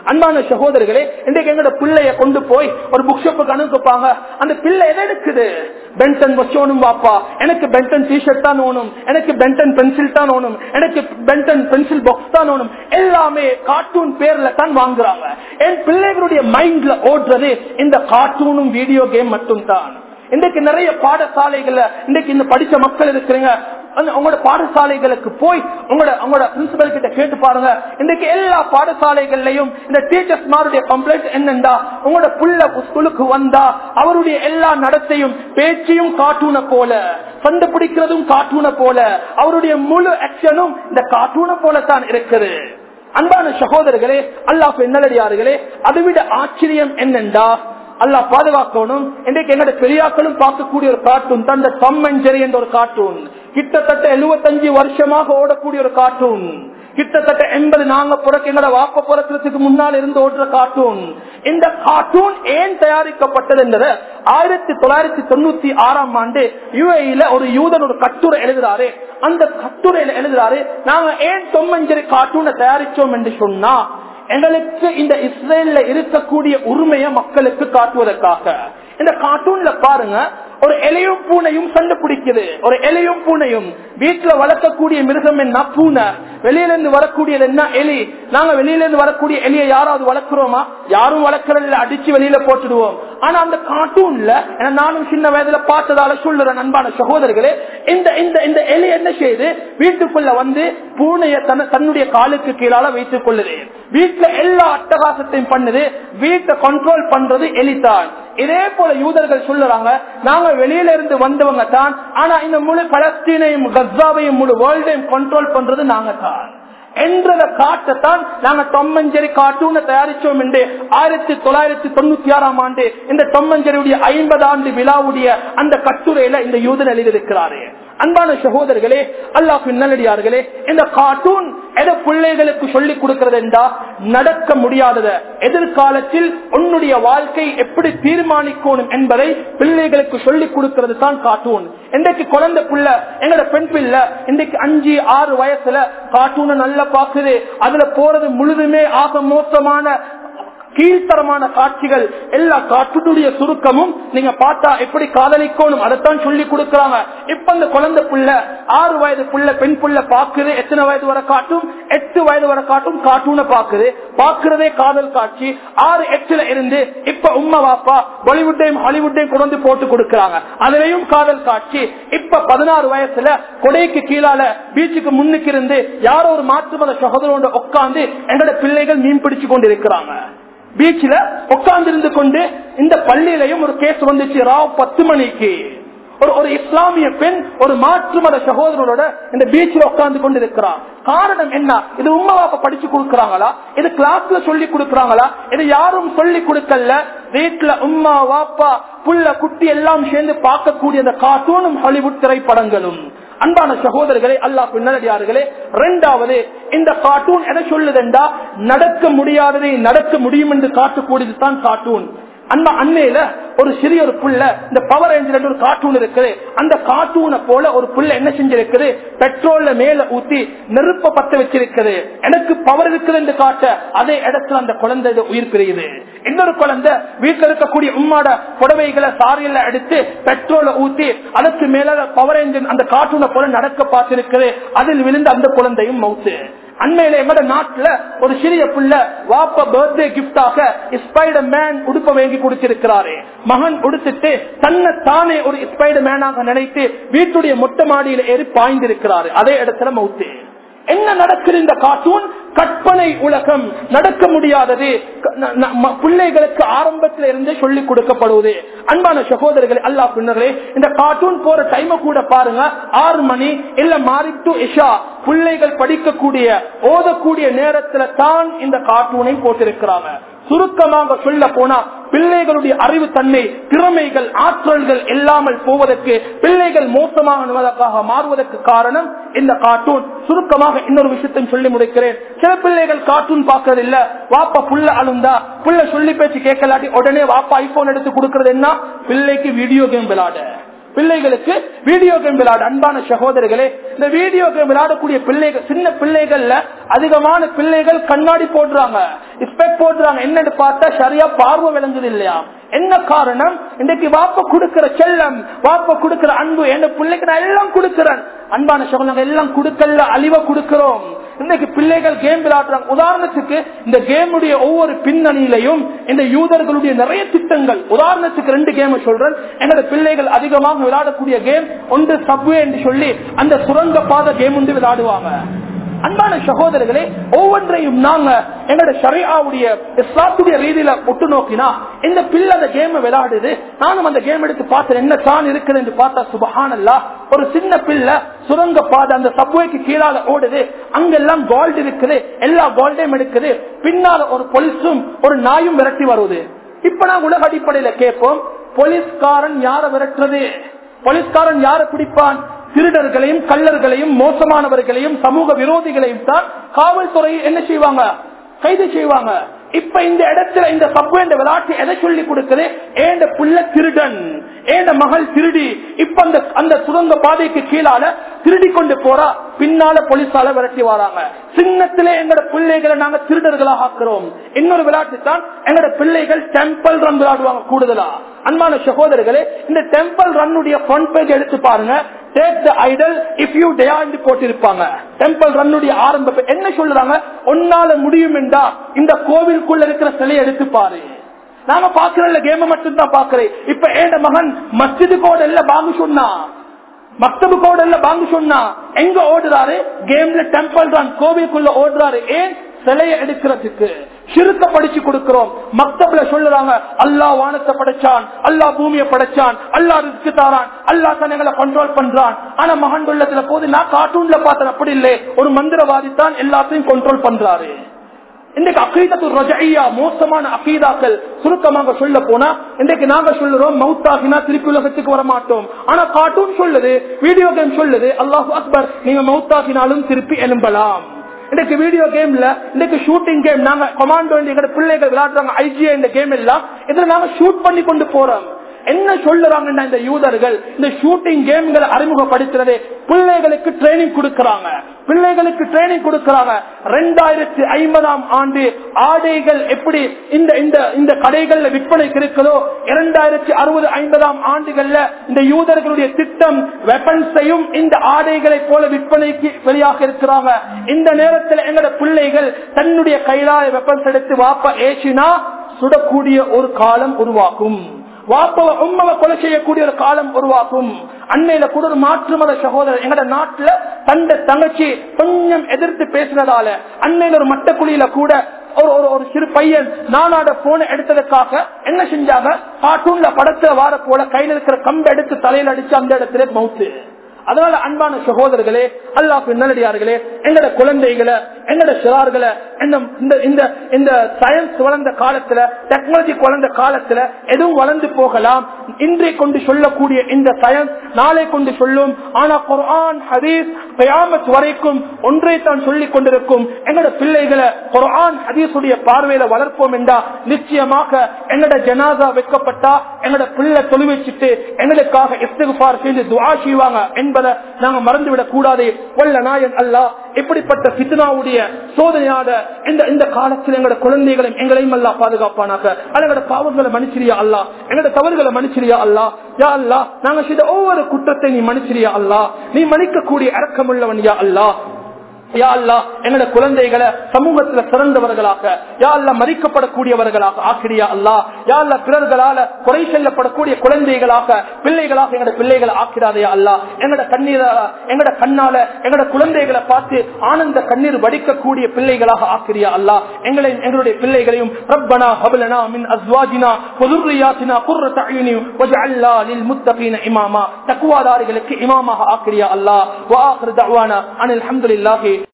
அன்பான சகோதரர்களே, இன்றைக்கு எங்களோட பிள்ளைய கொண்டு போய் ஒரு புக் ஷாப்புக்கு அனுப்பிப்பாங்க. அந்த பிள்ளை எதை எடுக்குது? பென்டன் வச்சோனும் வாப்பா, எனக்கு பென்டன் டிஷர்ட் தான் ஓணும், எனக்கு பென்டன் பென்சில் தான் ஓணும், எனக்கு பென்டன் பென்சில் பாக்ஸ் தான் ஓணும், எல்லாமே கார்ட்டூன் பேர்ல தான் வாங்குறாங்க. என் பிள்ளைகளுடைய மைண்ட்ல ஓடுறது இந்த கார்ட்டூனும் வீடியோ கேம் மட்டும் தான். இன்றைக்கு நிறைய பாடசாலைகள்ல இன்றைக்கு இந்த படிச்ச மக்கள் இருக்கிறீங்க, உங்களோட பாடசாலைகளுக்கு போய் உங்களோட உங்களோட பிரின்சிபல் கிட்ட கேட்டு பாருங்க. இன்றைக்கு எல்லா பாடசாலைகள்லயும் இந்த டீச்சர்ஸ் மாருடைய கம்ப்ளைண்ட் என்னண்டா, உங்களோட புள்ள ஸ்கூலுக்கு வந்தா அவருடைய எல்லா நடத்தையும் பேச்சையும் கார்ட்டூனை போல, சண்டை பிடிக்கிறதும் கார்ட்டூனை போல, அவருடைய முழு ஆக்ஷனும் இந்த கார்ட்டூனை போல தான் இருக்குது. அன்பான சகோதரர்களே, அல்லாஹ் நல்லடியார்களே, அதை விட ஆச்சரியம் என்னண்டா, அல்லாஹ் பாதுகாக்கணும். இன்றைக்கு எங்களுடைய பெரியாக்களும் பார்க்கக்கூடிய ஒரு கார்ட்டூன் தான் இந்த டாம் அண்ட் ஜெர்ரி என்ற ஒரு கார்ட்டூன். கிட்டத்தட்ட எழுபத்தஞ்சு வருஷமாக ஓடக்கூடிய ஒரு கார்ட்டூன். கிட்டத்தட்ட எண்பது நாங்க பிறக்க எங்களோட வாப்ப பிறக்கிறதுக்கு முன்னால் இருந்து ஓடுற கார்ட்டூன். இந்த கார்ட்டூன் ஏன் தயாரிக்கப்பட்டது என்பது ஆயிரத்தி தொள்ளாயிரத்தி தொண்ணூத்தி ஆறாம் ஆண்டு யுஏஇல ஒரு யூதன் ஒரு கட்டுரை எழுதுறாரு. அந்த கட்டுரையில எழுதுறாரு, நாங்க ஏன் டாம் அண்ட் ஜெர்ரி கார்ட்டூனை தயாரிச்சோம் என்று சொன்னா, எங்களுக்கு இந்த இஸ்ரேல்ல இருக்கக்கூடிய உரிமையை மக்களுக்கு காட்டுவதற்காக. இந்த கார்ட்டூன்ல பாருங்க, ஒரு எலியும் பூனையும் சண்டை பிடிக்குது. ஒரு எலியும் பூனையும் வீட்டுல வளர்க்கக்கூடிய மிருகம் என்ன பூனை, வெளியில இருந்து வரக்கூடியது என்ன எலி. நாங்க வெளியில இருந்து வரக்கூடிய எலியை யாராவது வளர்க்கிறோமா? யாரும் வளர்க்கறதுல, அடிச்சு வெளியில போட்டுடுவோம். ஆனா அந்த கார்ட்டூன்ல நானும் சின்ன வயதுல பார்த்ததால சொல்லுறேன் அன்பான சகோதரர்களே, இந்த இந்த எலி என்ன செய்யுது, வீட்டுக்குள்ள வந்து பூனைய தன்னுடைய காலுக்கு கீழால வைத்துக் கொள்ளுது. வீட்டுல எல்லா அட்டகாசத்தையும் பண்ணுது. வீட்டை கண்ட்ரோல் பண்றது எலிதான். இதே போல யூதர்கள் சொல்லுறாங்க, நாங்க வெளியில இருந்து வந்தவங்க தான், ஆனா இந்த முழு பலஸ்தீனையும் கஸாவையும் முழு வேர்ல்டையும் கண்ட்ரோல் பண்றது நாங்க தான் என்றத காட்டத்தான் நாங்க டாம் அண்ட் ஜெர்ரி கார்ட்டூனை தயாரிச்சோம் என்று ஆயிரத்தி தொள்ளாயிரத்தி தொண்ணூத்தி ஆறாம் ஆண்டு இந்த டாம் அண்ட் ஜெர்ரியுடைய ஐம்பது ஆண்டு விழாவுடைய அந்த கட்டுரையில இந்த யூதன் எழுதியிருக்கிறாரு. அன்பான சகோதரர்களே, அல்லாஹ்வின் நல்லடியார்களே, இந்த கார்ட்டூன் எதை பிள்ளைகளுக்கு சொல்லிக் கொடுக்கிறது என்றா, நடக்க முடியாதத எதிர்காலத்தில் உன்னுடைய வாழ்க்கை எப்படி தீர்மானிக்கணும் என்பதை பிள்ளைகளுக்கு சொல்லிக் கொடுக்கிறது தான் கார்ட்டூன். இன்றைக்கு குழந்தை பிள்ளை, எங்களோட பெண் பிள்ளை இன்றைக்கு அஞ்சு ஆறு வயசுல கார்ட்டூனை நல்லா பாக்குது. அதுல போறது முழுதுமே ஆக மோசமான கீழ்த்தரமான காட்சிகள். எல்லா காட்டுடைய சுருக்கமும் நீங்க பார்த்தா எப்படி காதலிக்கணும் அதைத்தான் சொல்லி கொடுக்கறாங்க. இப்ப அந்த குழந்தை புள்ள ஆறு வயது புள்ள பெண் புள்ள பாக்குது. எத்தனை வயது வரை காட்டும்? எட்டு வயது வரை காட்டும் கார்ட்டூனை பாக்குது. பாக்குறதே காதல் காட்சி. ஆறு எட்டுல இருந்து இப்ப உம்மா வாப்பா பாலிவுட்டையும் ஹாலிவுட்டையும் கொண்டு போட்டு கொடுக்கறாங்க. அதுலயும் காதல் காட்சி. இப்ப பதினாறு வயசுல கொடைக்கு கீழால பீச்சுக்கு முன்னுக்கு இருந்து யாரோ ஒரு மாற்று மத சகோதரோட உட்கார்ந்து எங்களோட பிள்ளைகள் மீன் பிடிச்சு கொண்டு இருக்கிறாங்க. பீச்சில உட்கார்ந்து இருந்து கொண்டு இந்த பள்ளியிலையும் ஒரு கேஸ் வந்துச்சு. ராவ் பத்து மணிக்கு ஒரு ஒரு இஸ்லாமிய பெண் ஒரு மாற்று மத சகோதரரோட இந்த பீச்சில் உட்கார்ந்து கொண்டு இருக்கிறார். காரணம் என்ன? இது உம்மா வாப்பா படிச்சு கொடுக்கறாங்களா? இது கிளாஸ்ல சொல்லி கொடுக்கறாங்களா? இது யாரும் சொல்லி கொடுக்கல. வீட்டுல உம்மா வாப்பா புள்ள குட்டி எல்லாம் சேர்ந்து பார்க்கக்கூடிய இந்த கார்ட்டூனும் ஹாலிவுட் திரைப்படங்களும். அன்பான சகோதரர்களே, அல்லாஹ் நல்லடியார்களே, இரண்டாவது இந்த கார்ட்டூன் எதை சொல்லுதென்றா, நடக்க முடியாததை நடக்க முடியும் என்று காட்டக்கூடியது தான் கார்ட்டூன். அன்பா அண்மையில ஒரு சிறிய ஒரு புள்ள இந்த பவர் ரேஞ்சர் ஒரு கார்ட்டூன் இருக்குது. அந்த கார்ட்டூனை போல ஒரு புள்ள என்ன செஞ்சிருக்குது, பெட்ரோல்ல மேல ஊத்தி நெருப்ப பத்த வச்சிருக்குது. எனக்கு பவர் இருக்குது என்று காட்ட அதே இடத்துல அந்த குழந்தை உயிர் பிரியுது. இன்னொரு குழந்தை வீட்டில் இருக்கக்கூடிய உம்மாட புடவைகளை சாரியில எடுத்து பெட்ரோலை ஊத்தி அதுக்கு மேல பவர் என்ஜின் அந்த கார்ட்டூனை போல நடக்க பார்த்திருக்குது. அதில் விழுந்து அந்த குழந்தையும் மவுத்து. அண்மையில எங்கட நாட்டுல ஒரு சிறிய புள்ள வாப்பா பர்த்டே கிஃப்டாக ஸ்பைடர் மேன் உடுப்ப வாங்கி கொடுத்திருக்கிறாரு. மகன் உடுத்துட்டு தன்னை தானே ஒரு ஸ்பைடர் மேனாக நினைத்து வீட்டுடைய மொட்டை மாடியில ஏறி பாய்ந்திருக்கிறாரு. அதே இடத்துல மவுத்து. என்ன நடக்குது? இந்த கார்ட்டூன் கற்பனை உலகம், நடக்க முடியாதது பிள்ளைகளுக்கு ஆரம்பத்தில் இருந்தே சொல்லிக் கொடுக்கப்படுவது. அன்பான சகோதரர்களே, அல்லாஹ் பின்னர்களே, இந்த கார்ட்டூன் போற டைம் கூட பாருங்க, ஆறு மணி இல்ல மாறி டு இஷா பிள்ளைகள் படிக்கக்கூடிய ஓதக்கூடிய நேரத்துல தான் இந்த கார்ட்டூனை போட்டிருக்கிறாங்க. சுருக்கமாக சொல்ல போனா பிள்ளைகளுடைய அறிவு தன்மை, திறமைகள், ஆற்றல்கள் இல்லாமல் போவதற்கு, பிள்ளைகள் மோசமாக மாறுவதற்கு காரணம் இந்த கார்ட்டூன். சுருக்கமாக இன்னொரு விஷயத்தையும் சொல்லி முடிக்கிறேன். சில பிள்ளைகள் கார்ட்டூன் பார்க்கறது இல்ல. வாப்பா புள்ள அழுந்தா புள்ள சொல்லி பேச்சு கேட்கலாட்டி உடனே வாப்பா ஐபோன் எடுத்து கொடுக்கறது என்ன, பிள்ளைக்கு வீடியோ கேம் விளையாட. பிள்ளைகளுக்கு வீடியோ கேம் விளையாட. அன்பான சகோதரர்களே, இந்த வீடியோ கேம் விளையாடக்கூடிய பிள்ளைகள், சின்ன பிள்ளைகள்ல அதிகமான பிள்ளைகள் கண்ணாடி போடுறாங்க, ஸ்பெக்ட் போடுறாங்க. என்னன்னு பார்த்தா சரியா பார்வை விளங்குது இல்லையா? என்ன காரணம்? இன்னைக்கு வாப்ப கொடுக்கிற செல்லம், வாப்ப கொடுக்கிற அன்பு, என்ன பிள்ளைக்கு நான் எல்லாம் கொடுக்கிறேன். அன்பான சகோதரர்கள், எல்லாம் கொடுக்கல, அழிவ கொடுக்கிறோம். இன்னைக்கு பிள்ளைகள் கேம் விளையாடுறாங்க. உதாரணத்துக்கு இந்த கேமுடைய ஒவ்வொரு பின்னணியிலையும் இந்த யூதர்களுடைய நிறைய திட்டங்கள். உதாரணத்துக்கு ரெண்டு கேம் சொல்றேன். என்னோட பிள்ளைகள் அதிகமாக விளையாடக்கூடிய கேம் ஒன்று சப்வே என்று சொல்லி அந்த சுரங்க பாத கேம் ஒன்று விளையாடுவாங்க. அன்பான சகோதரர்களே, ஒவ்வொன்றையும் நாங்க எங்களோட ஷரியாவுடைய இஸ்லாத்துடைய ரீதியில ஒட்டு நோக்கினா இந்த பிள்ளை அந்த கேம் விளையாடுது. நானும் அந்த கேம் எடுத்து பார்த்தேன், என்ன தான் இருக்குது என்று பார்த்தா சுபஹானல்லாஹ், ஒரு சின்ன பிள்ளை சுரங்க பாதை அந்த சப்வேக்கு கீழால ஓடுது. அங்கெல்லாம் கோல்டு இருக்குது, எல்லா கோல்டையும் எடுக்குது. பின்னால ஒரு போலீஸும் ஒரு நாயும் விரட்டி வருது. இப்ப நான் உலக அடிப்படையில கேட்போம், போலீஸ்காரன் யார விரட்டுறது? போலீஸ்காரன் யார பிடிப்பான்? திருடர்களையும் கள்ளர்களையும் மோசமானவர்களையும் சமூக விரோதிகளையும் தான் காவல்துறை என்ன செய்வாங்க? கைது செய்வாங்க. இப்ப இந்த இடத்துல இந்த சப்வே விளையாட்டு எதை சொல்லி கொடுக்குது? ஏண்ட புள்ள திருடன், ஏண்ட மகள் திருடி. இப்ப அந்த அந்த சுரங்க பாதைக்கு கீழால திருடி கொண்டு போறா, பின்னால போலீஸால விரட்டி வராங்க. சின்னத்திலே எங்களோட பிள்ளைகளை நாங்க திருடர்களாக ஆக்குறோம். இன்னொரு விளையாட்டு தான் எங்களோட பிள்ளைகள் டெம்பிள் ரன் விளையாடுவாங்க கூடுதலா. அன்பான சகோதரர்களே, இந்த டெம்பிள் ரன்னுடைய ஃப்ரண்ட் பேஜ் எடுத்து பாருங்க. Take the idol if you dare என்று போட்டிருப்பாங்க. டெம்பிள் ரன்னுடைய ஆரம்ப என்ன சொல்றாங்க? ஒன்னால முடியும் என்றா இந்த கோவிலுக்குள்ள இருக்கிற சிலையை எடுத்து பாரு. நாம பாக்குறோம்ல, கேம மட்டும் தான் பாக்குறேன். இப்ப ஏண்ட மகன் மஸ்ஜிது கோடு எல்லாம் பாங்கு சொன்னா, மக்தபு கோடு எல்லாம் பாங்கு சொன்னா, எங்க ஓடுறாரு? கேம்ல டெம்பிள் ரன் கோவிலுக்குள்ள ஓடுறாரு. ஏன்? சிலையை எடுக்கிறதுக்கு. ஷிர்க படிச்சு கொடுக்கிறோம். மக்தப்ல சொல்லுறாங்க, அல்லாஹ் வானத்தை படைச்சான், அல்லாஹ் பூமியை படைச்சான், அல்லாஹ் ரிஸ்க் தாரான், அல்லாஹ் தான் எங்களை கண்ட்ரோல் பண்றான். ஆனா மகன் உள்ளத்துல போது நான் கார்ட்டூன்ல பார்த்தேன், அப்படி இல்லை, ஒரு மந்திரவாதி தான் எல்லாத்தையும் கண்ட்ரோல் பண்றாரு. இன்றைக்கு அகீதத்து ரஜஇய்யா, மோசமான அகீதாக்கள். சுருக்கமாக சொல்ல போனா இன்றைக்கு நாங்க சொல்லுறோம், மௌத்தாகினா திருப்பி உலகத்துக்கு வர மாட்டோம். ஆனா கார்ட்டூன் சொல்லுது, வீடியோ கேம் சொல்லுது, அல்லாஹு அக்பர், நீங்க மௌத்தாகினாலும் திருப்பி எழும்பலாம். இன்னைக்கு வீடியோ கேம்ல இன்னைக்கு ஷூட்டிங் கேம் நாங்க கமாண்டோ எங்க பிள்ளைகள் விளையாடுறாங்க, ஐஜிஏ இந்த கேம் எல்லாம் இதுல நாங்க ஷூட் பண்ணி கொண்டு போறோம். என்ன சொல்லுறாங்கன்னா இந்த யூதர்கள் இந்த ஷூட்டிங் கேம்களை அறிமுகப்படுத்துறதே பிள்ளைகளுக்கு ட்ரைனிங் கொடுக்கறாங்க, பிள்ளைகளுக்கு ட்ரைனிங் கொடுக்கறாங்க. ரெண்டாயிரத்தி ஐம்பதாம் ஆண்டு ஆடைகள் எப்படி இந்த இந்த கடைகள்ல விற்பனைக்கு இருக்குதோ, இரண்டாயிரத்தி அறுபது ஐம்பதாம் ஆண்டுகள்ல இந்த யூதர்களுடைய திட்டம் வெப்பன்ஸையும் இந்த ஆடைகளை போல விற்பனைக்கு வெளியாக இருக்கிறாங்க. இந்த நேரத்தில் எங்களோட பிள்ளைகள் தன்னுடைய கையிலாய வெப்பன்ஸ் எடுத்து வாப்ப ஏசினா சுடக்கூடிய ஒரு காலம் உருவாக்கும், வாப்பவ உம்மவை கொலை செய்யக்கூடிய ஒரு காலம் உருவாக்கும். அன்னையில கூட ஒரு மாற்று மத சகோதரர் எங்கட நாட்டுல தந்த தங்கச்சி கொஞ்சம் எதிர்த்து பேசினதால அன்னையில ஒரு மட்டக்குழியில கூட ஒரு ஒரு சிறு பையன் நானாட போன எடுத்ததுக்காக என்ன செஞ்சாங்க, கார்ட்டூன்ல படத்துல வார போல கையில இருக்கிற கம்பை எடுத்து தலையில அடிச்சு அந்த இடத்துல மௌத்து. அதனால அன்பான சகோதரர்களே, அல்லாஹ் நல்லடியார்களே, எங்கட குழந்தைகளை எங்கட சிறார்களை இந்த சயின்ஸ் வளர்ந்த காலத்துல, டெக்னாலஜி வளர்ந்த காலத்துல எதுவும் வளர்ந்து போகலாம். இன்றைய கொண்டு சொல்லக்கூடிய இந்த சயின்ஸ் நாளை கொண்டு சொல்லும். ஆனா குர்ஆன் ஹதீஸ் கியாமத் வரைக்கும் ஒன்றை தான் சொல்லிக் கொண்டிருக்கும். எங்கட பிள்ளைகளை குர்ஆன் ஹதீஸுடைய பார்வையில வளர்ப்போம் என்றா நிச்சயமாக எங்கட ஜனாசா வைக்கப்பட்டா எங்கட பிள்ளை தொழு வச்சுட்டு எங்களுக்காக இஸ்திக்ஃபார் செய்து துஆ செய்வாங்க என்பதை நாங்க மறந்துவிடக் கூடாது. வல்ல நாயன் அல்லாஹ் இப்படிப்பட்ட ஃபித்னாவுடைய சோதனையான இந்த இந்த காலத்தில் எங்களோட குழந்தைகளையும் எங்களையும் அல்லாஹ் பாதுகாப்பானாக. எங்களோட பாவங்களை மன்னிச்சிரியா அல்லாஹ், எங்களோட தவறுகளை மன்னிச்சிரியா அல்லாஹ். யா அல்லாஹ், நாங்க செய்த ஒவ்வொரு குற்றத்தை நீ மன்னிச்சிரியா அல்லாஹ், நீ மன்னிக்கக்கூடிய இரக்கமுள்ளவன் யா அல்லாஹ். யா அல்லாஹ், எங்களோட குழந்தைகளை சமூகத்துல சிறந்தவர்களாக, யா அல்லாஹ் மதிக்கப்படக்கூடியவர்களாக ஆக்கிரியா அல்லாஹ். யா அல்லாஹ், பிறர்களால குறை செல்லப்படக்கூடிய குழந்தைகளாக பிள்ளைகளாக எங்களோட பிள்ளைகளை ஆக்கிறாதையா அல்லாஹ். எங்களோட கண்ணீரால எங்களோட கண்ணால எங்களோட குழந்தைகளை பார்த்து ஆனந்த கண்ணீர் வடிக்கக்கூடிய பிள்ளைகளாக ஆக்கிரியா அல்லாஹ். எங்களை எங்களுடைய பிள்ளைகளையும் ரப்பனா ஹப்லனா மின் அஸ்வாஜினா வ ذُرِّيَّاتِنَا قُرَّةَ أَعْيُنٍ وَاجْعَلْنَا لِلْمُتَّقِينَ إِمَامًا. தக்வாதாரிகளுக்கு இமாமாக ஆக்கிரியா அல்லாஹ். வ ஆகிரு தஅவானா அனில் ஹம்துலில்லாஹி